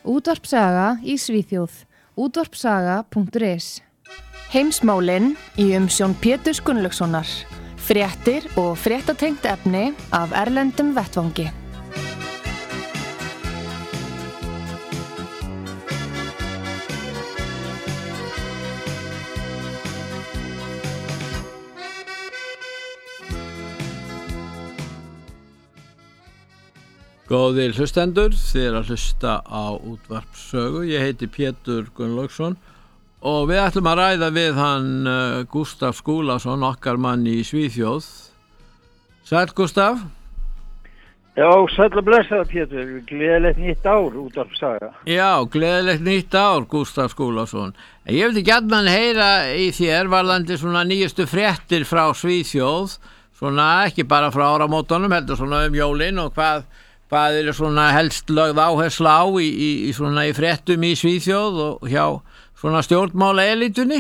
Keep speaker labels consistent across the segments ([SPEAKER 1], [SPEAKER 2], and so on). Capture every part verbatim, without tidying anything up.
[SPEAKER 1] Útvarpsaga í Svíþjóð. útvarpsaga punktur is. Heimsmálin í umsjón Péturs Gunnlaugssonar. Fréttir og fréttatengt efni af erlendum vettvangi.
[SPEAKER 2] Góðir hlustendur, þið er að hlusta á útvarpssögu. Ég heiti Pétur Gunnlaugsson og við ætlum að ræða við hann uh, Gústaf Skúlason, okkar mann í Svíþjóð. Sæll Gústaf.
[SPEAKER 3] Já, sæll og blessaður Pétur, gleðilegt nýtt ár útvarpssaga.
[SPEAKER 2] Já, gleðilegt nýtt ár Gústaf Skúlason. Ég vildi gjarnan heyra í þér varðandi svona nýjustu fréttir frá Svíþjóð, svona ekki bara frá áramótunum, heldur svona um jólin og hvað Hvað er svona helst lögð áhersla á í, í, í svona í fréttum í Svíþjóð og hjá svona stjórnmála elitunni?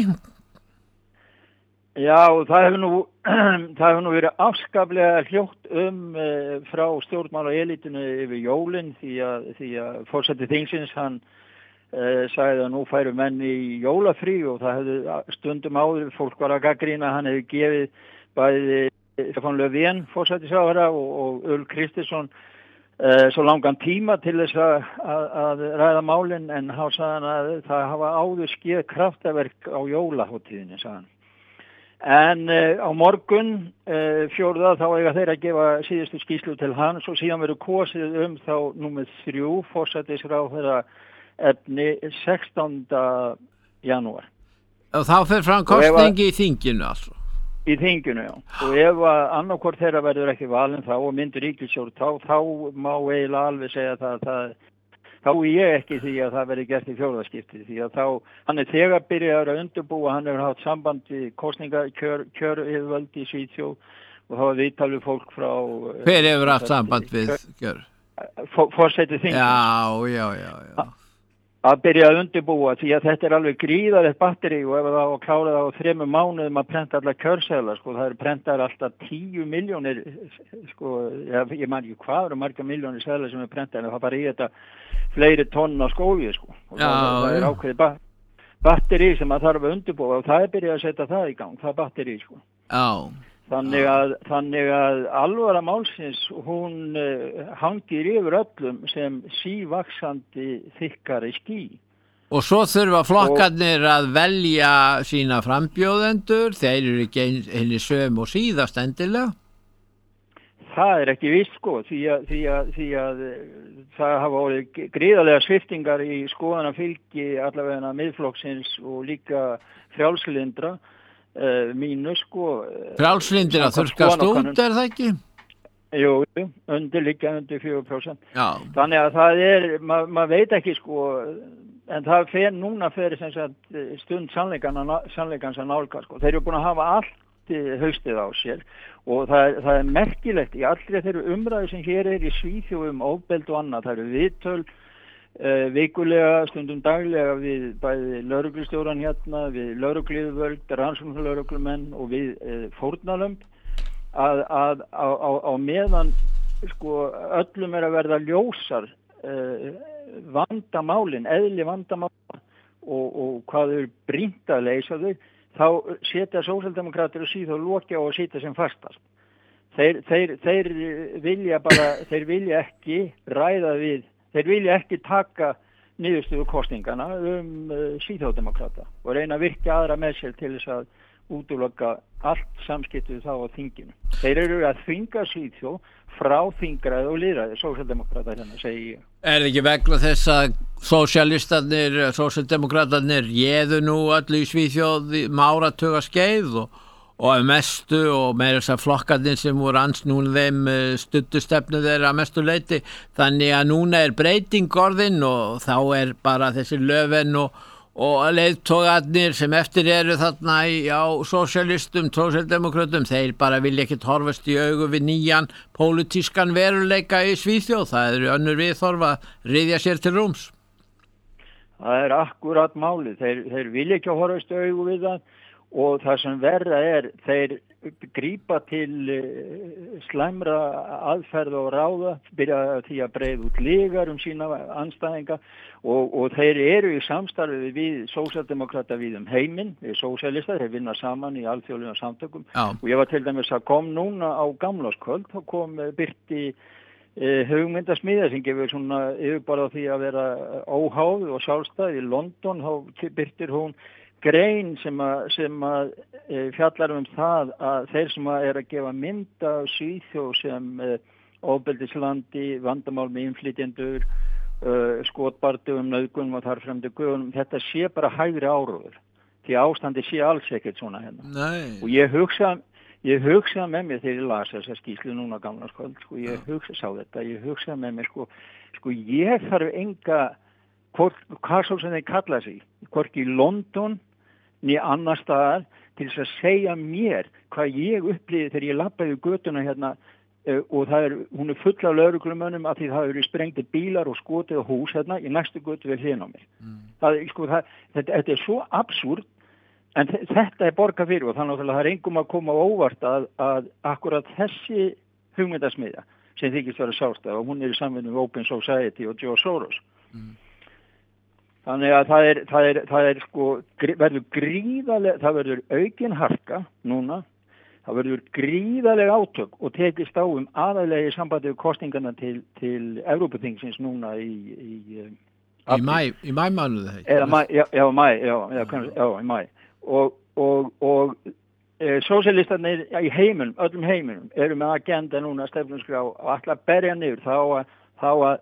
[SPEAKER 3] Já, það hefur nú, það hefur nú verið afskaplega hljótt um uh, frá stjórnmála elitunni yfir jólin því að, því að forseti þingsins hann uh, sagði að nú færu menn í jólafrí og það hefði stundum áður fólk var að gagnrýna hann hefði gefið bæði Stefán Löfven forsætisráðherra og, og Ulf Kristersson Uh, svo langan tíma til þess að, að, að ræða málin en hann sagði hann að það hafa áður skeð kraftaverk á jólahótíðinni, sagði hann. En uh, á morgun uh, fjórða þá eiga þeir að gefa síðustu skýrslu til hans og síðan verður kosið um þá númer þrjú forsætisráðherra efni sextánda janúar.
[SPEAKER 2] Og þá fer fram kosningi í þinginu altså?
[SPEAKER 3] Í þinginu, já. Og ef að annarkvort þeirra verður ekki valin þá og myndur ríkisstjórn þá, þá má eiginlega alveg segja það, það þá er ég ekki því að það verður gert í fjórðaskipti því að þá, hann er þegar byrjaður að undirbúa, hann hefur haft samband við kosningakjör, kjör yfirvöld í Svíþjóð og þá er viðtalið fólk frá...
[SPEAKER 2] Hver hefur haft samband við kjör?
[SPEAKER 3] Forseti þinginu.
[SPEAKER 2] Já, já, já, já.
[SPEAKER 3] Að byrja að undirbúa því að þetta er alveg gríðarlegt batteri og ef það á að klára það á þremur mánuðum að prenta allar kjörseðlar, sko, það er prentaðar alltaf tíu miljónir, sko, ég, ég man ekki hvað eru marga miljónir seðlar sem er prentaðar, en það bara í þetta fleiri tonn á skógi, sko, og
[SPEAKER 2] já,
[SPEAKER 3] það, það er ákveðið ba batteri sem að þarf að undirbúa og það er byrjað að setja það í gang, það batteri, sko.
[SPEAKER 2] Já.
[SPEAKER 3] Þannig að, þannig að alvara málsins, hún uh, hangir yfir öllum sem sívaxandi þykkari ský.
[SPEAKER 2] Og svo þurfa flokkarnir og, að velja sína frambjóðendur, þeir eru ekki henni söm og síðast endilega?
[SPEAKER 3] Það er ekki víst, sko, því að, því að, því að það hafa orðið gríðarlega sviptingar í skoðanafylgi allavega miðflokksins og líka frjálslyndra. Uh, mínu sko
[SPEAKER 2] frjálslyndir að þurrkast út, er það ekki?
[SPEAKER 3] Jú, undir líka undir fjögur prósent.
[SPEAKER 2] Já.
[SPEAKER 3] Þannig að það er, maður ma veit ekki sko, en það fer núna fyrir sem sagt stund sannleikans að nálga sko. Þeir eru búin að hafa allt haustið á sér og það, það er merkilegt í allri þeirra umræðu sem hér er í Svíþjóð um ofbeld og annað, það eru viðtöl Uh, vikulega, stundum daglega við bæði lögreglustjóran hérna, við lögregluyfirvöld, rannsóknarlögreglumenn og við uh, fórnarlömb að, að á, á, á meðan sko öllum er að verða ljósar uh, vandamálin, eðli vandamálin og, og hvað er brýnt að leysa þau, þá setja sósíaldemókratir og síðan lokja og sitja sem fastast. Þeir, þeir, þeir vilja bara, þeir vilja ekki ræða við Þeir vilja ekki taka niðurstöðu kosningana um uh, síþjóðdemókrata og reyna að virkja aðra með sér til þess að útiloka allt samskiptið þá á þinginu. Þeir eru að þvinga Svíþjóð frá þingræði og lýðræði, sósíaldemókrata hérna, segi ég.
[SPEAKER 2] Er það ekki vegna þess að sósíalistarnir, sósíaldemókratarnir réðu nú öllu í Svíþjóð um áratuga skeið og og að mestu og með þess að flokkarnir sem voru ansnúin þeim studdustefnu þeirra að mestu leyti, þannig að núna er breyting orðin og þá er bara þessi Löfven og, og leiðtogarnir sem eftir eru þarna í, á sósíalistum, sósíaldemókrötum, þeir bara vilja ekkert horfast í augu við nýjan pólitískan veruleika í Svíþjóð, það eru önnur viðhorf að ryðja sér til rúms.
[SPEAKER 3] Það er akkurat málið, þeir, þeir vilja ekki horfast í augu við það og það sem verða er þeir grípa til uh, slæmra aðferð og ráða, byrja því að breiða út lygar um sína andstæðinga og, og þeir eru í samstarfi við sósíaldemókrata við um heiminn, við sósíalistar, þeir vinna saman í alþjóðlegum samtökum
[SPEAKER 2] Já.
[SPEAKER 3] og ég var til dæmis að kom núna á gamlárskvöld, þá kom uh, Birti uh, hugmyndasmiðja sem gefur svona yfirborð á því að vera óháð og sjálfstæð í London, þá birtir hún grein sem að, sem að e, fjallar um það að þeir sem að er að gefa mynd af Svíþjóð sem e, ofbeldislandi, vandamál með innflytjendur, e, skotbardugum, nauðgunum og þar fremdi guðunum, þetta sé bara hægri áróður, því ástandi sé alls ekkert svona hérna.
[SPEAKER 2] Nei.
[SPEAKER 3] Og ég hugsa, ég hugsa með mér þegar ég las þessa skýrslu núna gamlárskvöld, sko, ég hugsa, sá þetta, ég hugsa með mér, sko, sko, ég þarf enga, hvort, hvað svo sem þeir kalla sig, hvorki í London, niður annar staðar til þess að segja mér hvað ég upplýði þegar ég labbaði götuna hérna uh, og það er, hún er full af lögreglumönnum af því það eru sprengtir bílar og skotið á hús hérna í næstu götu við hliðina á mér. Mm. Það, sko, það, þetta, þetta er svo absúrt en þetta er borgað fyrir og þannig að það er engum að koma óvart að, að akkurat þessi hugmyndasmiðja sem þykist vera sjálfstæð og hún er í samvinnu við Open Society og George Soros. Mm. Þannig að það er, það er, það er sko, verður gríðaleg, það verður aukin harka núna, það verður gríðaleg átök og tekist á um aðalega í sambandi við kostingarna til, til Evrópuþingsins núna í... Í,
[SPEAKER 2] í mæ, í mæmánuðu þeir.
[SPEAKER 3] Eða mæ, já, já, mæ, já, já, já, í mæ. Og, og, og e, sósíalistarnir í heiminum, öllum heiminum, eru með agenda núna stefnusgrá og ætla að berja niður þá að, þá að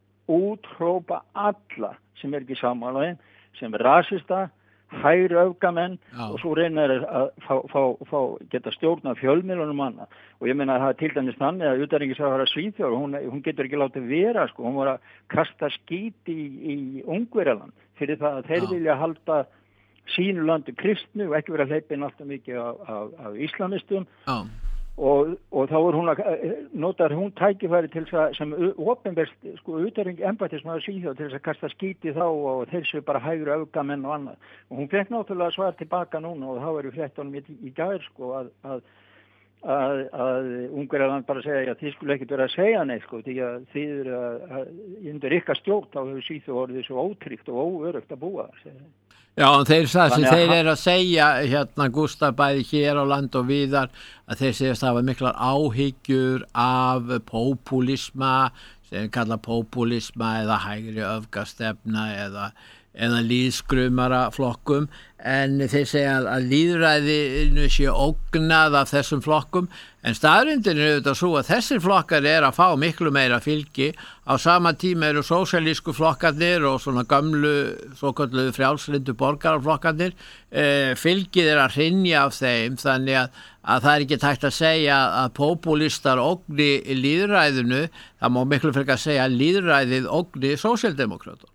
[SPEAKER 3] útrópa alla sem er ekki sammálaðin, sem er rasista, hægri öfgamenn og svo reynir að fá, fá, fá, geta stjórna fjölmiðlunum manna. Og ég meina að það er til dæmis þannig að utanríkisráðherra Svíþjóð, hún, hún getur ekki látið vera, sko, hún var að kasta skít í, í Ungverjaland fyrir það að þeir Já. vilja halda sínu landu kristnu og ekki vera hleypin alltaf mikið af, af, af islamistum. Já. Og, og þá er hún að notar hún tækifæri til þess að sem opinberst sko utanríki embættismaður Svíþjóð til þess að kasta skíti þá og þeir séu bara hægri öfgamenn og annað og hún fekk náttúrulega svar tilbaka núna og þá eru fréttunum í, í gær sko að að, að, að Ungverjaland bara segja að þið skulle ekkert vera að segja neitt sko því að þið eru að, að undir ykkar stjórn þá hefur Svíþjóð orðið svo ótryggt og óöruggt að búa segja.
[SPEAKER 2] Já, en þeir það sem þeir eru að segja hérna Gústaf bæði hér á land og víðar að þeir segjast hafa miklar áhyggjur af popúlisma sem kalla popúlisma eða hægri öfgastefna eða, eða lýðskrumara flokkum en þeir segja að lýðræðinu sé ógnað af þessum flokkum en staðrindin er auðvitað svo að þessir flokkar er að fá miklu meira fylgi á sama tíma eru sósíalísku flokkarnir og svona gamlu svokölluðu frjálslyndu borgaraflokkarnir e, fylgið er að hrynja af þeim þannig að, að það er ekki tækt að segja að popúlistar ógni lýðræðinu það má miklu frekar segja að lýðræðið ógni sósíaldemókrata.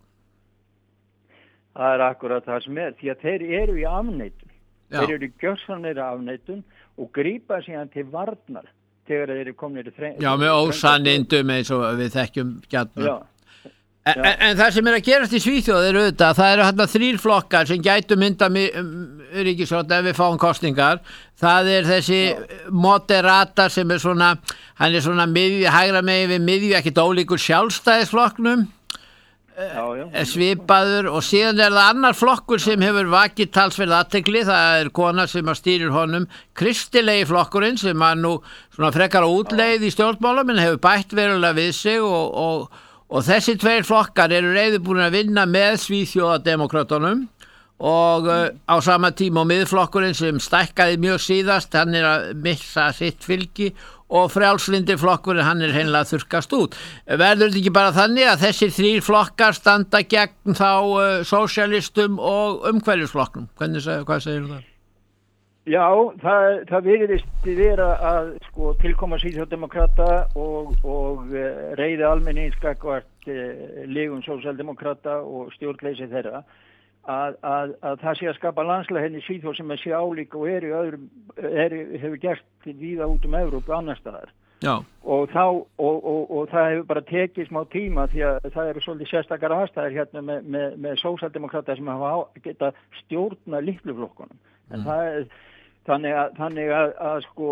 [SPEAKER 3] Það er akkurat það sem er, því að þeir eru í afneitun. Já. Þeir eru gjörsamlega afneitun og grípa síðan til varnar þegar þeir eru komnir í þreng.
[SPEAKER 2] Já, með ósannindum eins og við þekkjum gjarnan. Já. En, en, en það sem er að gerast í Svíþjóð er auðvitað, það eru hérna þrír flokkar sem gætu mynda ríkisstjórn ef við fáum kosningar. Það er þessi Já. Moderata sem er svona, hann er svona miðju, hægra megin við miðju, ekkert ólíkur sjálfstæðisflokknum. Já, já. Svipaður og síðan er það annar flokkur sem hefur vakið talsverð athygli, það er kona sem stýrir honum, kristilegi flokkurinn sem er nú svona frekar útleið í stjórnmálum en hefur bætt verulega við sig og, og, og þessi tveir flokkar eru reiðubúin að vinna með Svíþjóðademókratunum og uh, á sama tíma og miðflokkurinn sem stækkaði mjög síðast, hann er að missa sitt fylgi og frjálslyndi flokkurinn hann er hreinlega þurrkast út. Verður þetta ekki bara þannig að þessir þrír flokkar standa gegn þá uh, sósíalistum og umhverfisflokknum? Hvernig, hvað segir það?
[SPEAKER 3] Já, það, það virðist vera að sko, tilkoma svíþjóðdemókrata og, og uh, reiði almennings gagnvart uh, legum sósíaldemókrata og stjórnleysi þeirra Að, að, að það sé að skapa landslega henni Svíþjóð sem er sé álík og er í öðrum, er, hefur gert víða út um Evrópu annar staðar. Já. Og, þá, og, og, og það hefur bara tekið smá tíma því að það eru svolítið sérstakar aðstæðir hérna með, með, með sósíaldemókrata sem hafa geta stjórna litluflokkunum. en það er þannig að, þannig að, að sko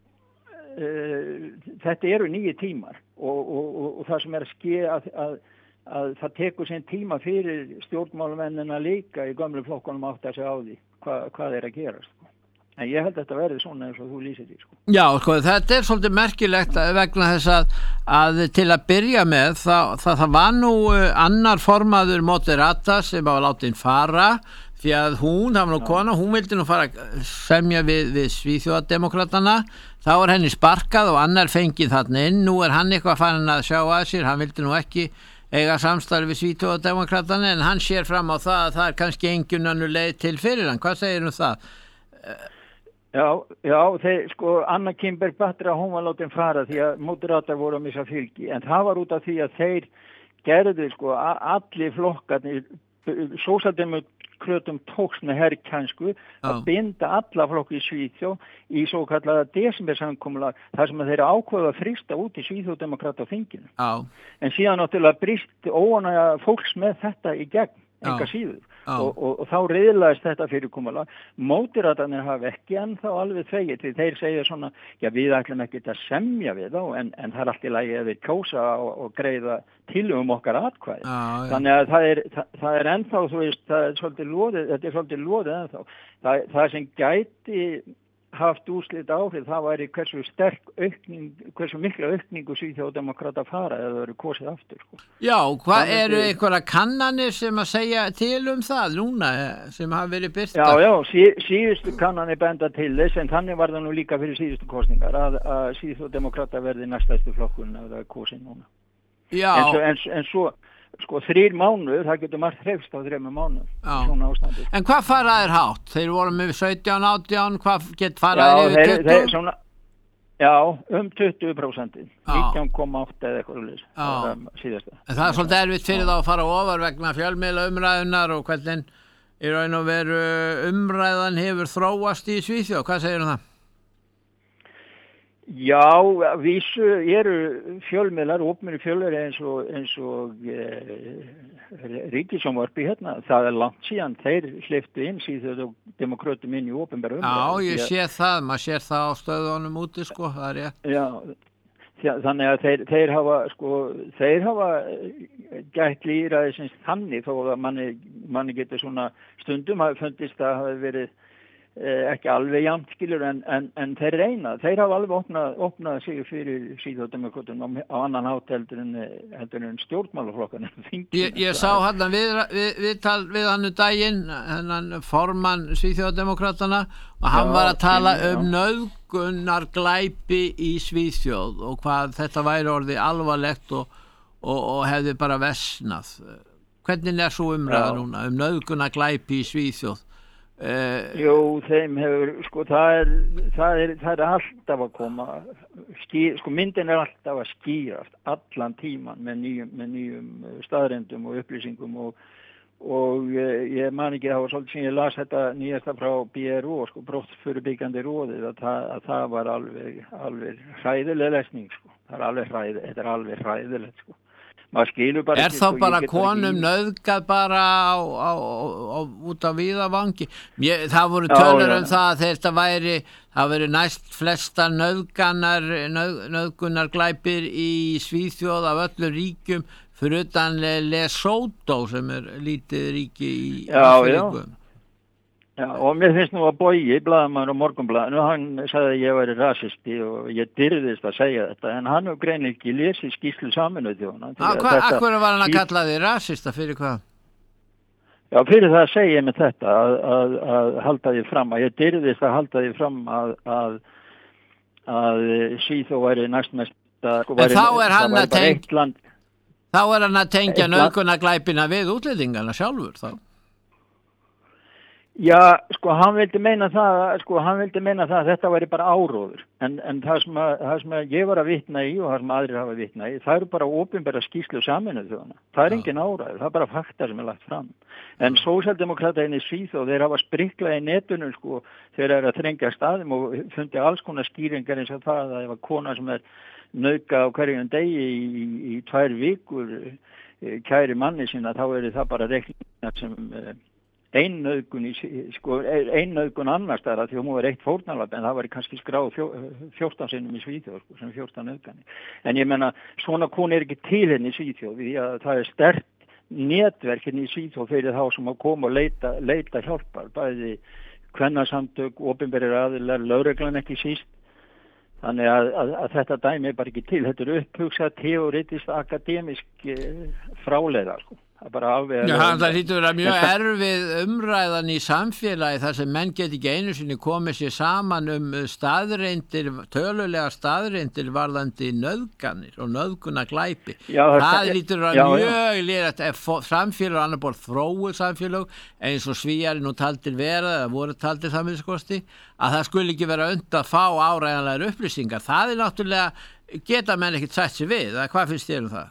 [SPEAKER 3] uh, þetta eru nýju tímar og, og, og, og það sem er að ske að, að, að það tekur sinn tíma fyrir stjórnmálumennina líka í gömlu flokkunum átt að segja á því hvað, hvað er að gera sko. En ég held að þetta verði svona eins og þú lýsir því sko.
[SPEAKER 2] Já, sko, þetta er svolítið merkilegt vegna þess að, að til að byrja með það, það, það var nú annar formaður Moderata sem var látinn fara því að hún, það var nú kona, hún vildi nú fara að semja við, við Svíþjóðardemokratana, þá er henni sparkað og annar fengið þarna inn, nú er hann eitthvað farin að sjá að sér, hann vildi nú ekki eiga samstarfi við Svíþjóðardemokratana en hann sér fram á það að það er kannski engin önnur leið til fyrir hann, hvað segir um það?
[SPEAKER 3] Já, já, þeir, sko, Anna Kimberg Batra, hún var látin fara því að Moderatar voru að missa fylgi, en það var út af því að þeir gerðu, sko, allir flokkarnir, sósíaldemókrötum tókst með herrkænsku að binda alla flokki í Svíþjóð í svo kallaða desembersamkomulag, þar sem þeir ákveðu að frysta út í Svíþjóðdemokrata á þinginu.
[SPEAKER 2] Já.
[SPEAKER 3] En síðan náttúrulega brýst óánægja fólks með þetta í gegn, enga síður. Og, og, og þá riðlaðist þetta fyrirkomulag. Mótiratarnir hafa ekki ennþá alveg þvegið því þeir segja svona, já við ætlum ekki að semja við þá en, en það er allt í lagi að við kjósa og, og greiða til um okkar atkvæði.
[SPEAKER 2] Já,
[SPEAKER 3] þannig að það er, það, það er ennþá, þú veist, það er svolítið loðið, þetta er svolítið loðið ennþá. Það, það sem gæti haft úrslit áhrif, það væri hversu sterk aukning, hversu mikla aukningu Svíþjóðardemokrata fara eða það eru kosið aftur. Sko.
[SPEAKER 2] Já, hvað eru einhverja kannanir sem að segja til um það núna sem hafa verið byrta?
[SPEAKER 3] Já, já, sí, síðustu kannanir benda til þess en þannig var það nú líka fyrir síðustu kosningar að, að Svíþjóðardemokrata verði næstæstu flokkun ef það er kosið núna.
[SPEAKER 2] Já.
[SPEAKER 3] En svo, en, en svo sko þrýr mánuður, það getur margt hrefst á þremur mánuður. Svona ástandi. En
[SPEAKER 2] hvað faraðir hátt? Þeir voru með sautján, átján, hvað get faraðir yfir tuttugu?
[SPEAKER 3] Þeir, svona, já, um tuttugu prósent. nítján komma átta eða eitthvað lýs. Það,
[SPEAKER 2] það er svolítið erfitt fyrir þá að fara ofar vegna fjölmiðla umræðunar og hvernig í raun og veru umræðan hefur þróast í Svíþjóð. Hvað segir um það?
[SPEAKER 3] Já, vísu eru fjölmiðlar, opinberir fjölmiðlar eins og, eins og e, ríkissjónvarpi hérna. Það er langt síðan þeir hleyptu inn Svíþjóðardemókrötum inn í opinbera umræðu.
[SPEAKER 2] Já, ég sé það, maður sér það á stöðunum úti, sko, það er ég.
[SPEAKER 3] Já, þannig að þeir, þeir hafa, sko, þeir hafa gætt lýðræðisins þannig þó að manni, manni getur svona stundum hafi fundist að hafi verið ekki alveg jafnt skilur en, en, en þeir reyna, þeir hafa alveg opnað, opnað sig fyrir Svíþjóðardemókrötum á, á annan hátt heldur en, heldur en stjórnmálaflokkan.
[SPEAKER 2] Ég, ég sá hann við, við, við, við, við hann um daginn, hennan formann Svíþjóðardemókratana og hann já, var að tala já. um nauðgunar glæpi í Svíþjóð og hvað þetta væri orðið alvarlegt og, og, og hefði bara versnað. Hvernig er svo umræða já. núna um nauðgunar glæpi í Svíþjóð?
[SPEAKER 3] Uh, Jú, þeim hefur, sko, það er, það er, það er alltaf að koma, skýr, sko, myndin er alltaf að skýrast allan tíman með nýjum, með nýjum staðrendum og upplýsingum og, og uh, ég man ekki, það var svolítið sem ég las þetta nýjasta frá B R O, sko, brottförebyggjandi ráðið, að, að það var alveg, alveg hræðileg lesning, sko, það er alveg hræðilegt, þetta er alveg hræðilegt, sko.
[SPEAKER 2] Er ekki, þá sko, bara konum nauðgað bara á, á, á, út á víðavangi? Ég, það voru tölur um það að þetta væri, það væri næst flesta nauðganar, nauð, nauðgunar glæpir í Svíþjóð af öllum ríkjum fyrir utan Lesotho sem er lítið ríki í Afríku.
[SPEAKER 3] Já, og mér finnst nú að Bogi, blaðamaður á Morgunblaðinu, hann sagði að ég væri rasisti og ég dyrðist að segja þetta, en hann hefur greinilega ekki lesið skýrslu Sameinuðu þjóðanna.
[SPEAKER 2] Akkur var hann að kalla þig rasista fyrir hvað?
[SPEAKER 3] Já, fyrir það segi ég með þetta, að, að, að halda því fram, að ég dyrðist að halda því fram að, að, að Svíþjóð væri næstmest.
[SPEAKER 2] Sko, en þá er hann að tengja, þá er hann að tengja nauðgunarglæpina við útlendingana sjálfur þá.
[SPEAKER 3] Já, sko, hann vildi meina það, sko, hann vildi meina það að þetta væri bara áróður, en, en það sem að, það sem að ég var að vitna í og það sem aðrir hafa vitna í, það eru bara opinbera skýrslu Sameinuðu þjóðanna. Það er engin áróður, það er bara fakta sem er lagt fram. En sósíaldemókratarnir í Svíþjóð, þeir hafa spriklað í netunum, sko, þeir eru að þrengja staðum og fundi alls konar skýringar eins og það að ef að kona sem er nauðgað á hverjum degi í, í, í tvær vikur kæri manni sína, þá er það bara reikningar sem ein nauðgun, í, sko, ein nauðgun annars þar að því hún var eitt fórnarlab en það var kannski skráð fjó, fjórtán sinnum í Svíþjóð, sko, sem fjórtán nauðgani. En ég menna, svona konu er ekki til henni í Svíþjóð, því að það er sterkt netverkin í Svíþjóð fyrir þá sem að koma og leita, leita hjálpar, bæði kvennasamtök, opinberir aðilar, lögreglan ekki síst. Þannig að, að, að þetta dæmi er bara ekki til. Þetta er upphugsað, teoretist, akademisk eh, fráleiða, sko. Það er bara alveg...
[SPEAKER 2] Já, það hlýtur að vera mjög erfið umræðan í samfélagi þar sem menn get ekki einu sinni komið sér saman um staðreindir, tölulega staðreindir varðandi nauðganir og nauðgunaglæpi. Já, það það hlýtur að vera mjög lýrætt ef samfélag annar borð þróuð samfélag eins og Svíjar nú taldir vera eða voru taldir það minnskosti að það skulle ekki vera und að fá áreiðanlegar upplýsingar. Það er náttúrulega geta menn ekkert sætt sér við. Hvað finnst þér um það?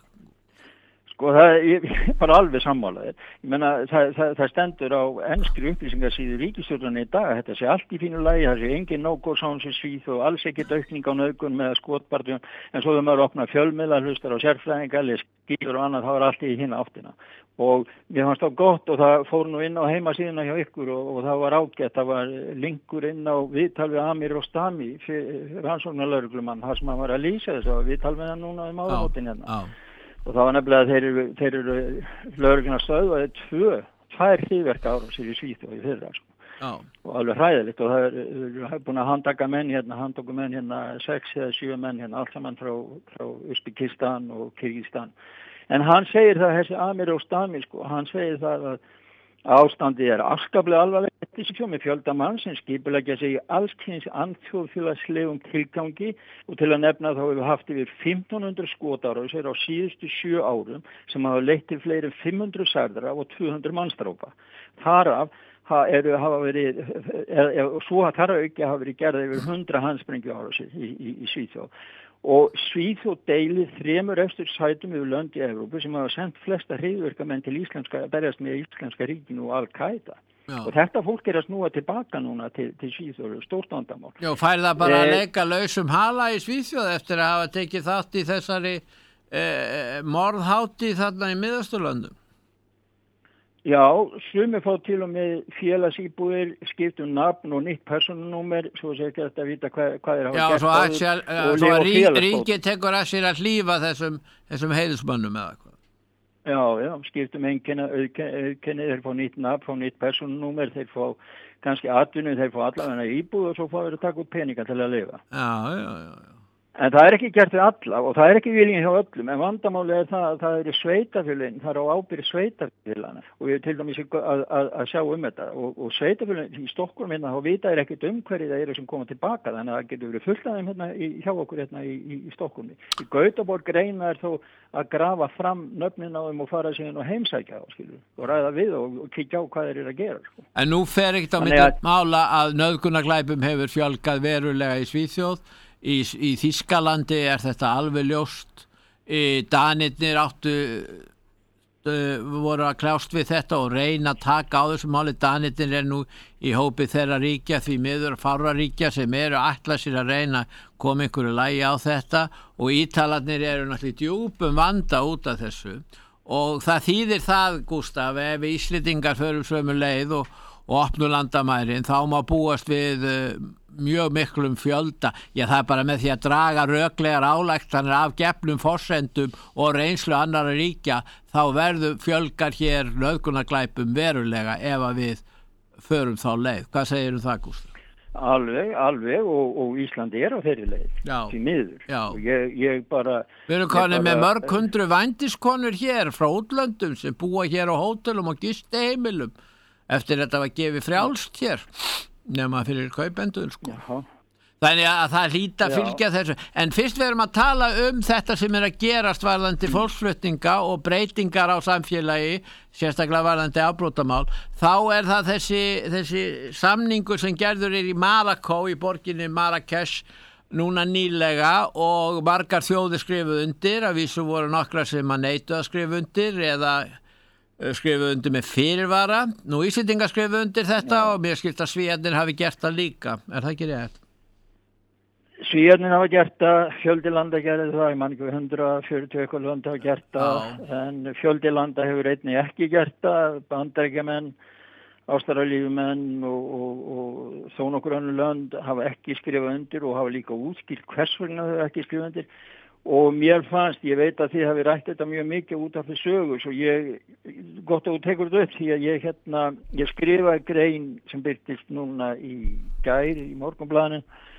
[SPEAKER 3] Sko það er ég, bara alveg sammálaðir. Ég menna það, það, það stendur á enskri upplýsingarsíðu ríkisstjórnar í dag að þetta sé allt í fínu lagi, það sé engin no-go zone sem Svíþjóð og alls ekkert aukning á nauðgun með skotbarðum en svo þau maður opna fjölmiðla, hlustar á sérfræðinga, les skýtur og annað, það var allt í hina áttina. Og mér fannst það gott og það fór nú inn á heimasíðuna hjá ykkur og, og það var ágætt, það var linkur inn á viðtal við Amir Rostami, rannsóknarlögreglumann, það sem hann var að lýsa þess að viðtal við hann núna um áramótin hérna. Á. Og það var nefnilega að þeir eru, þeir eru lögregluna stöðvaði tvö, tvær hryðjuverka árásir í Svíþjóð í fyrra, sko. Oh. Og alveg hræðilegt og það er, er búin að handtaka menn hérna, handtóku menn hérna, sex eða sjö menn hérna, allt saman frá, frá Uzbekistan og Kirgistan. En hann segir það, þessi Amir Rostami, sko, hann segir það að ástandið er afskaplega alvarlegt í Svíþjóð með fjölda mann sem skipuleggja sig í alls kyns andþjóðfélagslegum tilgangi og til að nefna þá hefur haft yfir fimmtán hundruð skotárásir á síðustu sjö árum sem hafa leitt til fleiri en fimm hundruð særðra og tvö hundruð mannsdrápa. Þar af ha, eru, hafa verið, er, er, svo að þar að auki hafa verið gerða yfir hundrað handsprengjuárásir í, í, í Svíþjóð. Og Svíþjóð deilir þremur eftir sætum yfir lönd í Evrópu sem hafa sendt flesta hryðjuverkamenn til íslenska, berjast með íslenska ríkinu og Al-Qaida. Já. Og þetta fólk er að snúa tilbaka núna til, til Svíþjóð, stórt vandamál.
[SPEAKER 2] Já, fær það bara eh, að leika lausum hala í Svíþjóð eftir að hafa tekið þátt í þessari eh, morðhátti þarna í Miðausturlöndum?
[SPEAKER 3] Já, sumir fá til og með félagsíbúðir, skiptum nafn og nýtt persónunúmer, svo sé ekki að vita hvað, hvað er að hafa gert áður. Já, svo, svo að rí, ríkið tekur að sér að hlífa þessum, þessum heiðusmönnum eða hvað? Já, já, skiptum einkenni, auðkenni, þeir fá nýtt nafn, fá nýtt persónunúmer, þeir fá kannski atvinnu, þeir fá allavega íbúð og svo fá þeir að taka upp peninga til að lifa. Já, já, já, já. En það er ekki gert við alla og það er ekki viljinn hjá öllum, en vandamáli er það að það eru sveitafélagin, það er á ábyrgð sveitafélagina og ég til dæmis að, að, að sjá um þetta og, og sveitafélagin í Stokkhólm hérna, þá vita er ekkert um hverju það eru sem koma tilbaka, þannig að það getur verið fullt af þeim hérna í, hjá okkur hérna í, í, í Stokkhólmi. Í Gautaborg reyna er þó að grafa fram nöfnin á þeim og fara síðan og heimsækja þá, skilur, og ræða við og, og kíkja á hvað þeir eru að gera. Sko. En nú fer ekkert á milli mála að nauðgunarglæpum hefur fjölgað verulega í Svíþjóð. Í, í Þýskalandi er þetta alveg ljóst. Í Danirnir áttu uh, voru að kljást við þetta og reyna að taka á þessu máli. Danirnir er nú í hópi þeirra ríkja því miður fárra ríkja sem eru ætla sér að reyna koma einhverju lagi á þetta og Ítalarnir eru náttúrulega djúpum vanda út af þessu og það þýðir það, Gústaf, ef við Íslendingar förum sömu leið og, og opnum landamærin þá má búast við uh, mjög miklum fjölda, já það er bara með því að draga röklegar álæktanir af gefnum forsendum og reynslu annara ríkja, þá verður fjölgar hér nauðgunarglæpum verulega ef að við förum þá leið. Hvað segir um það, Gústaf? Alveg, alveg og, og Íslandi er á þeirri leið, því miður. Já. Og ég, ég bara...
[SPEAKER 2] Við erum konið með mörg hundru vændiskonur hér frá útlöndum sem búa hér á hótelum og gistiheimilum eftir þetta var gefið frjálst hér. Nema fyrir kaupendur sko. Jaha. Þannig að það hlýta fylgja þessu en fyrst við erum að tala um þetta sem er að gerast varðandi fólksflutninga og breytingar á samfélagi sérstaklega varðandi afbrotamál þá er það þessi, þessi samningur sem gerður er í Marokko í borginni Marrakesh núna nýlega og margar þjóðir skrifuð undir að vísu voru nokkra sem að neitu að skrifa undir eða skrifuð undir með fyrirvara. Nú Íslendingar skrifuð undir þetta Já. Og mér skilt að Svíarnir hafi gert það líka. Er það ekki rétt?
[SPEAKER 3] Svíarnir hafa gert það, fjöldi landa gerði það, ég man ekki hundrað fjörutíu eitthvað landa hafa gert það, en fjöldi landa hefur einnig ekki gert það, Bandaríkjamenn, Ástralíumenn og, og, og þó nokkur önnur lönd hafa ekki skrifað undir og hafa líka útskýrt hvers vegna þau ekki skrifað undir. Og mér fannst, ég veit að þið hafi rætt þetta mjög mikið út af því sögu, svo ég, gott að þú tekur þetta upp því að ég hérna, ég skrifaði grein sem byrtist núna í gær í Morgunblaðinu,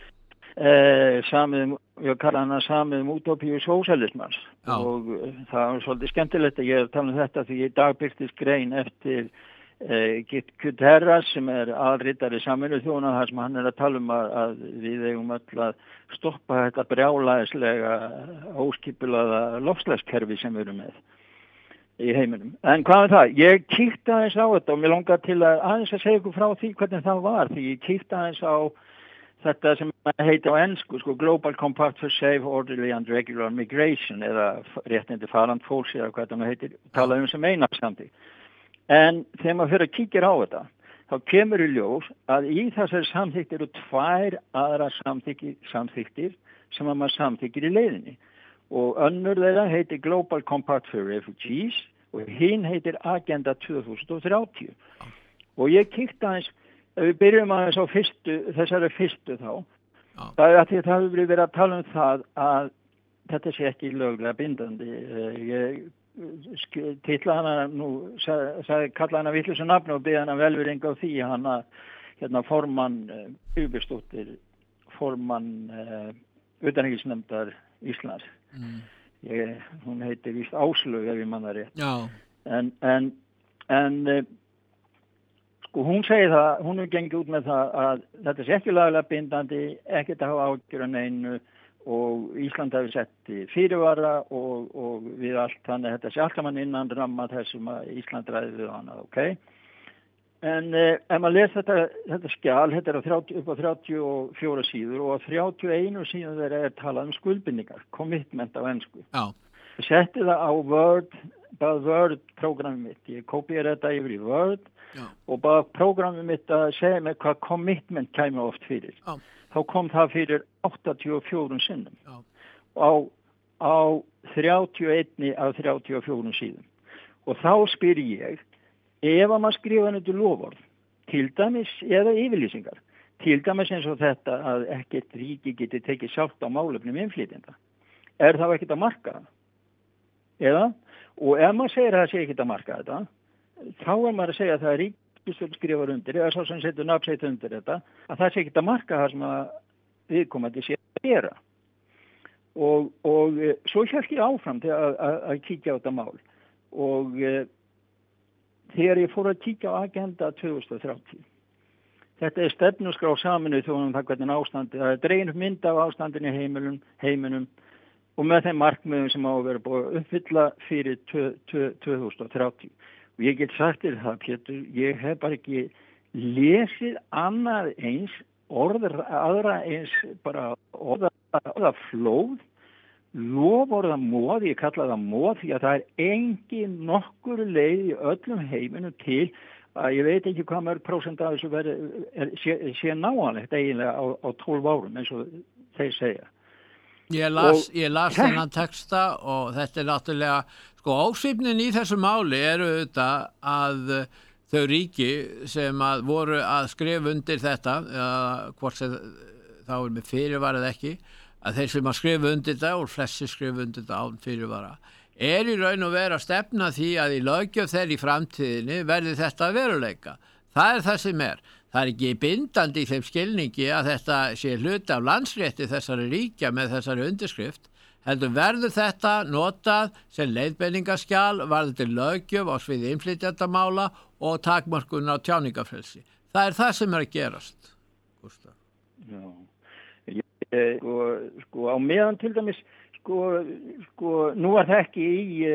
[SPEAKER 3] eh, samið, ég kalla hana samið um útópíu sósíalismans. Já. Og það var svolítið skemmtilegt að ég er að tala um þetta því í dag byrtist grein eftir Eh, Guterres sem er aðritari Sameinuðu þjóðanna þar sem hann er að tala um að, að við eigum öll að stoppa þetta brjálæðislega óskipulaða loftslagskerfi sem við erum með í heiminum. En hvað er það? Ég kíkti aðeins á þetta og mér langar til að aðeins að segja ykkur frá því hvernig það var því ég kíkti aðeins á þetta sem heitir á ensku sko, Global Compact for Safe, Orderly and Regular Migration eða réttindi farand fólks eða hvað það heitir, tala um sem eina samtíð. En þegar maður fyrir að kíkja á þetta, þá kemur í ljós að í þessari samþyktir eru tvær aðra samþyktir, samþyktir sem að maður samþykir í leiðinni. Og önnur þeirra heitir Global Compact for Refugees og hinn heitir Agenda tvö þúsund þrjátíu. Og ég kíkti aðeins, ef við byrjum aðeins á fyrstu, þessari fyrstu þá, Já. það er að því að það hefur verið að tala um það að þetta sé ekki löglega bindandi. Ég titla hana nú sagði kalla hana vitlausu nafni og beða hana velvirðing á því hana hérna formann Guðbjörnsdóttir formann uh, utanríkisnefndar Íslands mm. ég, hún heitir víst Áslaug ef ég manna rétt Já. en, en, en uh, sko hún segir það hún er gengið út með það að þetta sé ekki lagalega bindandi ekkert að hafa ágjör en einu og Ísland hefur sett fyrirvara og, og við allt, þannig að þetta sé allt saman innan ramma þessum að Ísland ræði við hana, ok? En eh, ef maður les þetta, þetta skjal, þetta er á þrjátíu, upp á þrjátíu og fjórar síður og á þrjátíu og eina síður þeirra er talað um skuldbindingar, commitment á ensku. Já. Ég setti það á Word, bara Word-prógrammi mitt, ég kopíði þetta yfir í Word Já. Og bara prógrammi mitt að segja mig hvað commitment kæmi oft fyrir. Já. Þá kom það fyrir áttatíu og fjórum sinnum Já. á, á þrjátíu og eina af þrjátíu og fjórum síðum. Og þá spyr ég, ef að maður skrifa þetta loforð, til dæmis eða yfirlýsingar, til dæmis eins og þetta að ekkert ríki geti tekið sjálft á málefnum innflytjenda, er þá ekkert að marka það? Eða? Og ef maður segir að það sé ekkert að marka þetta, þá er maður að segja að það er rík skrifar undir, eða svo sem setur nafnsett undir þetta, að það sé ekki að marka það sem að viðkomandi sé að gera. Og, og e, svo hélt ég áfram til að, að, að kíkja á þetta mál. Og e, þegar ég fór að kíkja á Agenda tvö þúsund þrjátíu, þetta er stefnuskrá Sameinuðu þjóðanna um það hvernig ástandi, það er dregin upp mynd af ástandinu í heiminum, heiminum og með þeim markmiðum sem á að vera búið að uppfylla fyrir tvö þúsund þrjátíu. Og ég get sagt þér það, Pétur, ég hef bara ekki lesið annað eins, orður aðra eins, bara orða, orða flóð, lofórða móð, ég kalla það móð, því að það er engin nokkur leið í öllum heiminum til að ég veit ekki hvað mörg prósent af þessu veri, er, sé, sé náanlegt eiginlega á, á tólf árum, eins og þeir segja.
[SPEAKER 2] Ég las, ég las þennan texta og þetta er náttúrulega, sko ósvipnin í þessu máli eru auðvitað að þau ríki sem að voru að skrifa undir þetta, uh, hvort sem þá er með fyrirvarað ekki, að þeir sem að skrifa undir þetta og flestir skrifa undir þetta án fyrirvara, er í raun og vera að stefna því að í löggjöf þeirra í framtíðinni verði þetta veruleika. Það er það sem er. Það er ekki bindandi í þeim skilningi að þetta sé hluti af landsrétti þessari ríkja með þessari undirskrift, heldur verður þetta notað sem leiðbeiningaskjal varðandi löggjöf á sviði innflytjendamála og takmörkun á tjáningafrelsi. Það er það sem er að gerast. Gústaf.
[SPEAKER 3] Já, ég, sko, sko á meðan til dæmis, sko, sko nú var það ekki í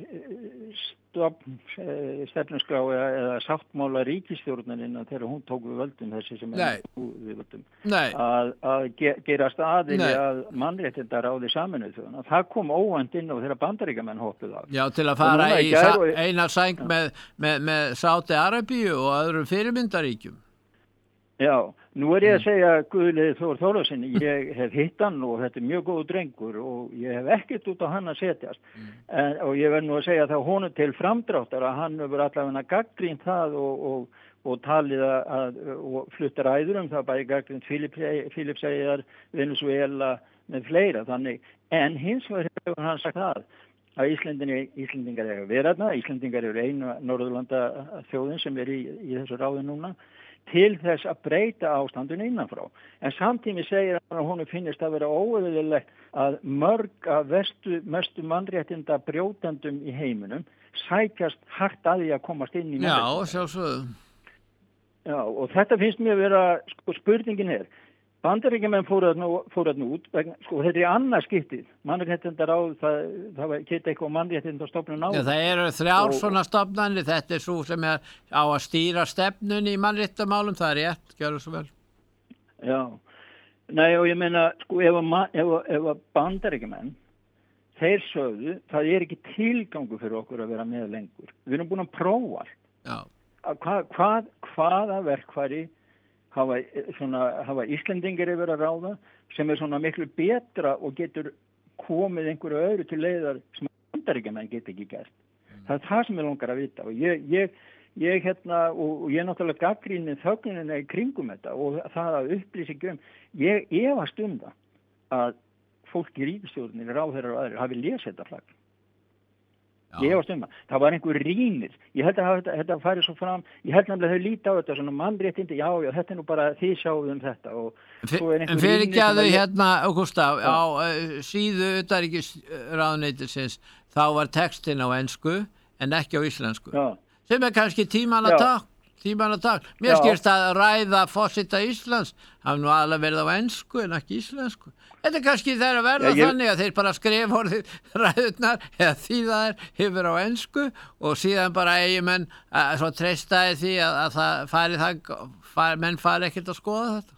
[SPEAKER 3] stefnuskrá eða, eða sáttmála ríkisstjórnarinnar þegar hún tók við völdum þessi sem er við völdum að, að ge, gerast aðili að mannréttindaráði Sameinuðu þjóðanna. Það kom óvænt inn og þegar Bandaríkjamenn hoppuð af.
[SPEAKER 2] Já, til að fara í sa- eina sæng með, með, með Sádi Arabíu og öðrum fyrirmyndaríkjum.
[SPEAKER 3] Já, nú er ég að segja Guðleiði Þór Þórðarsyni, ég hef hitt hann og þetta er mjög góð drengur og ég hef ekkert út á hann að setjast mm. en, og ég verð nú að segja það honum til framdráttar að hann hefur allavega gagnrýnt það og, og, og talið að og flutta ræður um það bæði gagnrýnt Filippseyjar, Venezuela með fleira þannig, en hins vegar hefur hann sagt það að Íslendingar, Íslendingar eru verðarna, Íslendingar eru einu Norðurlanda þjóðin sem er í, í þessu ráði núna til þess að breyta ástandinu innanfrá. En samtími segir hann að honum finnist að vera óeðlilegt að mörg að vestu, mestu mannréttinda brjótandum í heiminum sækjast hart að því að komast inn í
[SPEAKER 2] Já, sjálfsögðu.
[SPEAKER 3] Já, og þetta finnst mér vera, sko, spurningin er Bandaríkjamenn fóru þarna út, sko þetta er annað skiptið, mannréttindar á, það, það geta eitthvað mannréttindastofnun á.
[SPEAKER 2] Já, það eru þrjár svona stofnanir, þetta er svo sem er á að stýra stefnun í mannréttindamálum, það er rétt, gjör það svo vel.
[SPEAKER 3] Já, nei og ég meina, sko ef að, ef að, ef að Bandaríkjamenn, þeir sögðu, það er ekki tilgangu fyrir okkur að vera með lengur. Við erum búin að prófa allt.
[SPEAKER 2] Já.
[SPEAKER 3] Hvað, hvað, hvaða verkfæri hafa, svona, hafa Íslendingar yfir að ráða sem er svona miklu betra og getur komið einhverju öðru til leiðar sem Bandaríkjamenn get ekki gert. Mm. Það er það sem ég langar að vita og ég, ég, ég hérna og, og ég náttúrulega gagnrýni þögnina í kringum þetta og það að upplýsa ekki um ég efast um það að fólk í ríkisstjórninni, ráðherrar og aðrir hafi lesið þetta flagg. Ég efast um það. Það var einhver rýnir. Ég held að þetta, þetta færi svo fram, ég held nefnilega þau líta á þetta svona mannréttindi, já, já, þetta er nú bara þið sjáum þetta. Og
[SPEAKER 2] en fyrir ekki að þau hérna, Gústaf, á uh, síðu utanríkisráðuneytisins, þá var textin á ensku en ekki á íslensku. Já. Sem er kannski tíman að takk, tíman að takk. Mér skilst að ræða forseta Íslands, hafa nú aðalega verið á ensku en ekki íslensku. Þetta er kannski þeir að verða já, ég... þannig að þeir bara skrifa orðið ræðurnar eða þýða þær yfir á ensku og síðan bara eigi menn að svo treystaði því að, að það fari það, fari, menn fari ekkert að skoða þetta.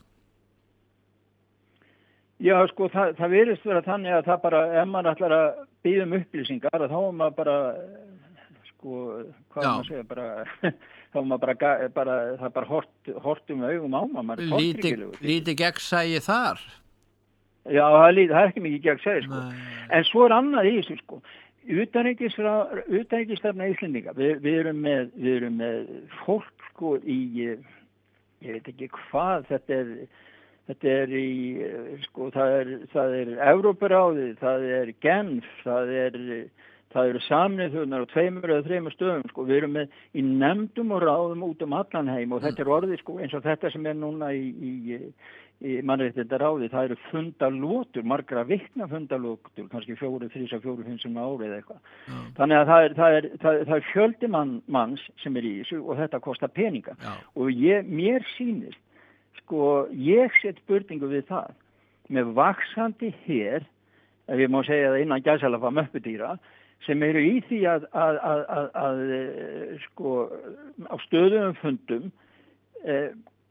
[SPEAKER 3] Já, sko, það, það virðist vera þannig að það bara, ef maður ætlar að biðja um upplýsingar, þá er maður bara, sko, hvað maður segja, bara, þá er maður bara, bara það er bara hort, hort um augum á maður.
[SPEAKER 2] Lítið líti gegnsægi þar.
[SPEAKER 3] Já, það er, það er ekki mikið gegn segja, sko. Nei. En svo er annað í þessu, sko. Utanríkisstefna Íslendinga. Vi, við erum með, við erum með fólk, sko, í, ég veit ekki hvað, þetta er, þetta er í, sko, það er, það er Evrópuráðið, það er Genf, það er, það eru Sameinuðu þjóðirnar á tveimur eða þreimur stöðum, sko. Við erum með í nefndum og ráðum út um allan heim og þetta er orðið, sko, eins og þetta sem er núna í, í í mannréttindaráði, það eru fundalótur, margra vikna fundalótur, kannski fjóru, þrísa, fjóru, fimm ári eða eitthvað. Já. Þannig að það er, það er, það er, það er fjöldi mann, manns sem er í þessu og þetta kostar peninga. Já. Og ég, mér sýnist, sko, ég set spurningu við það, með vaxandi her, ef ég má segja það innan gæsalafa möppudýra, sem eru í því að, að, að, að, að, að sko, á stöðum fundum, eh,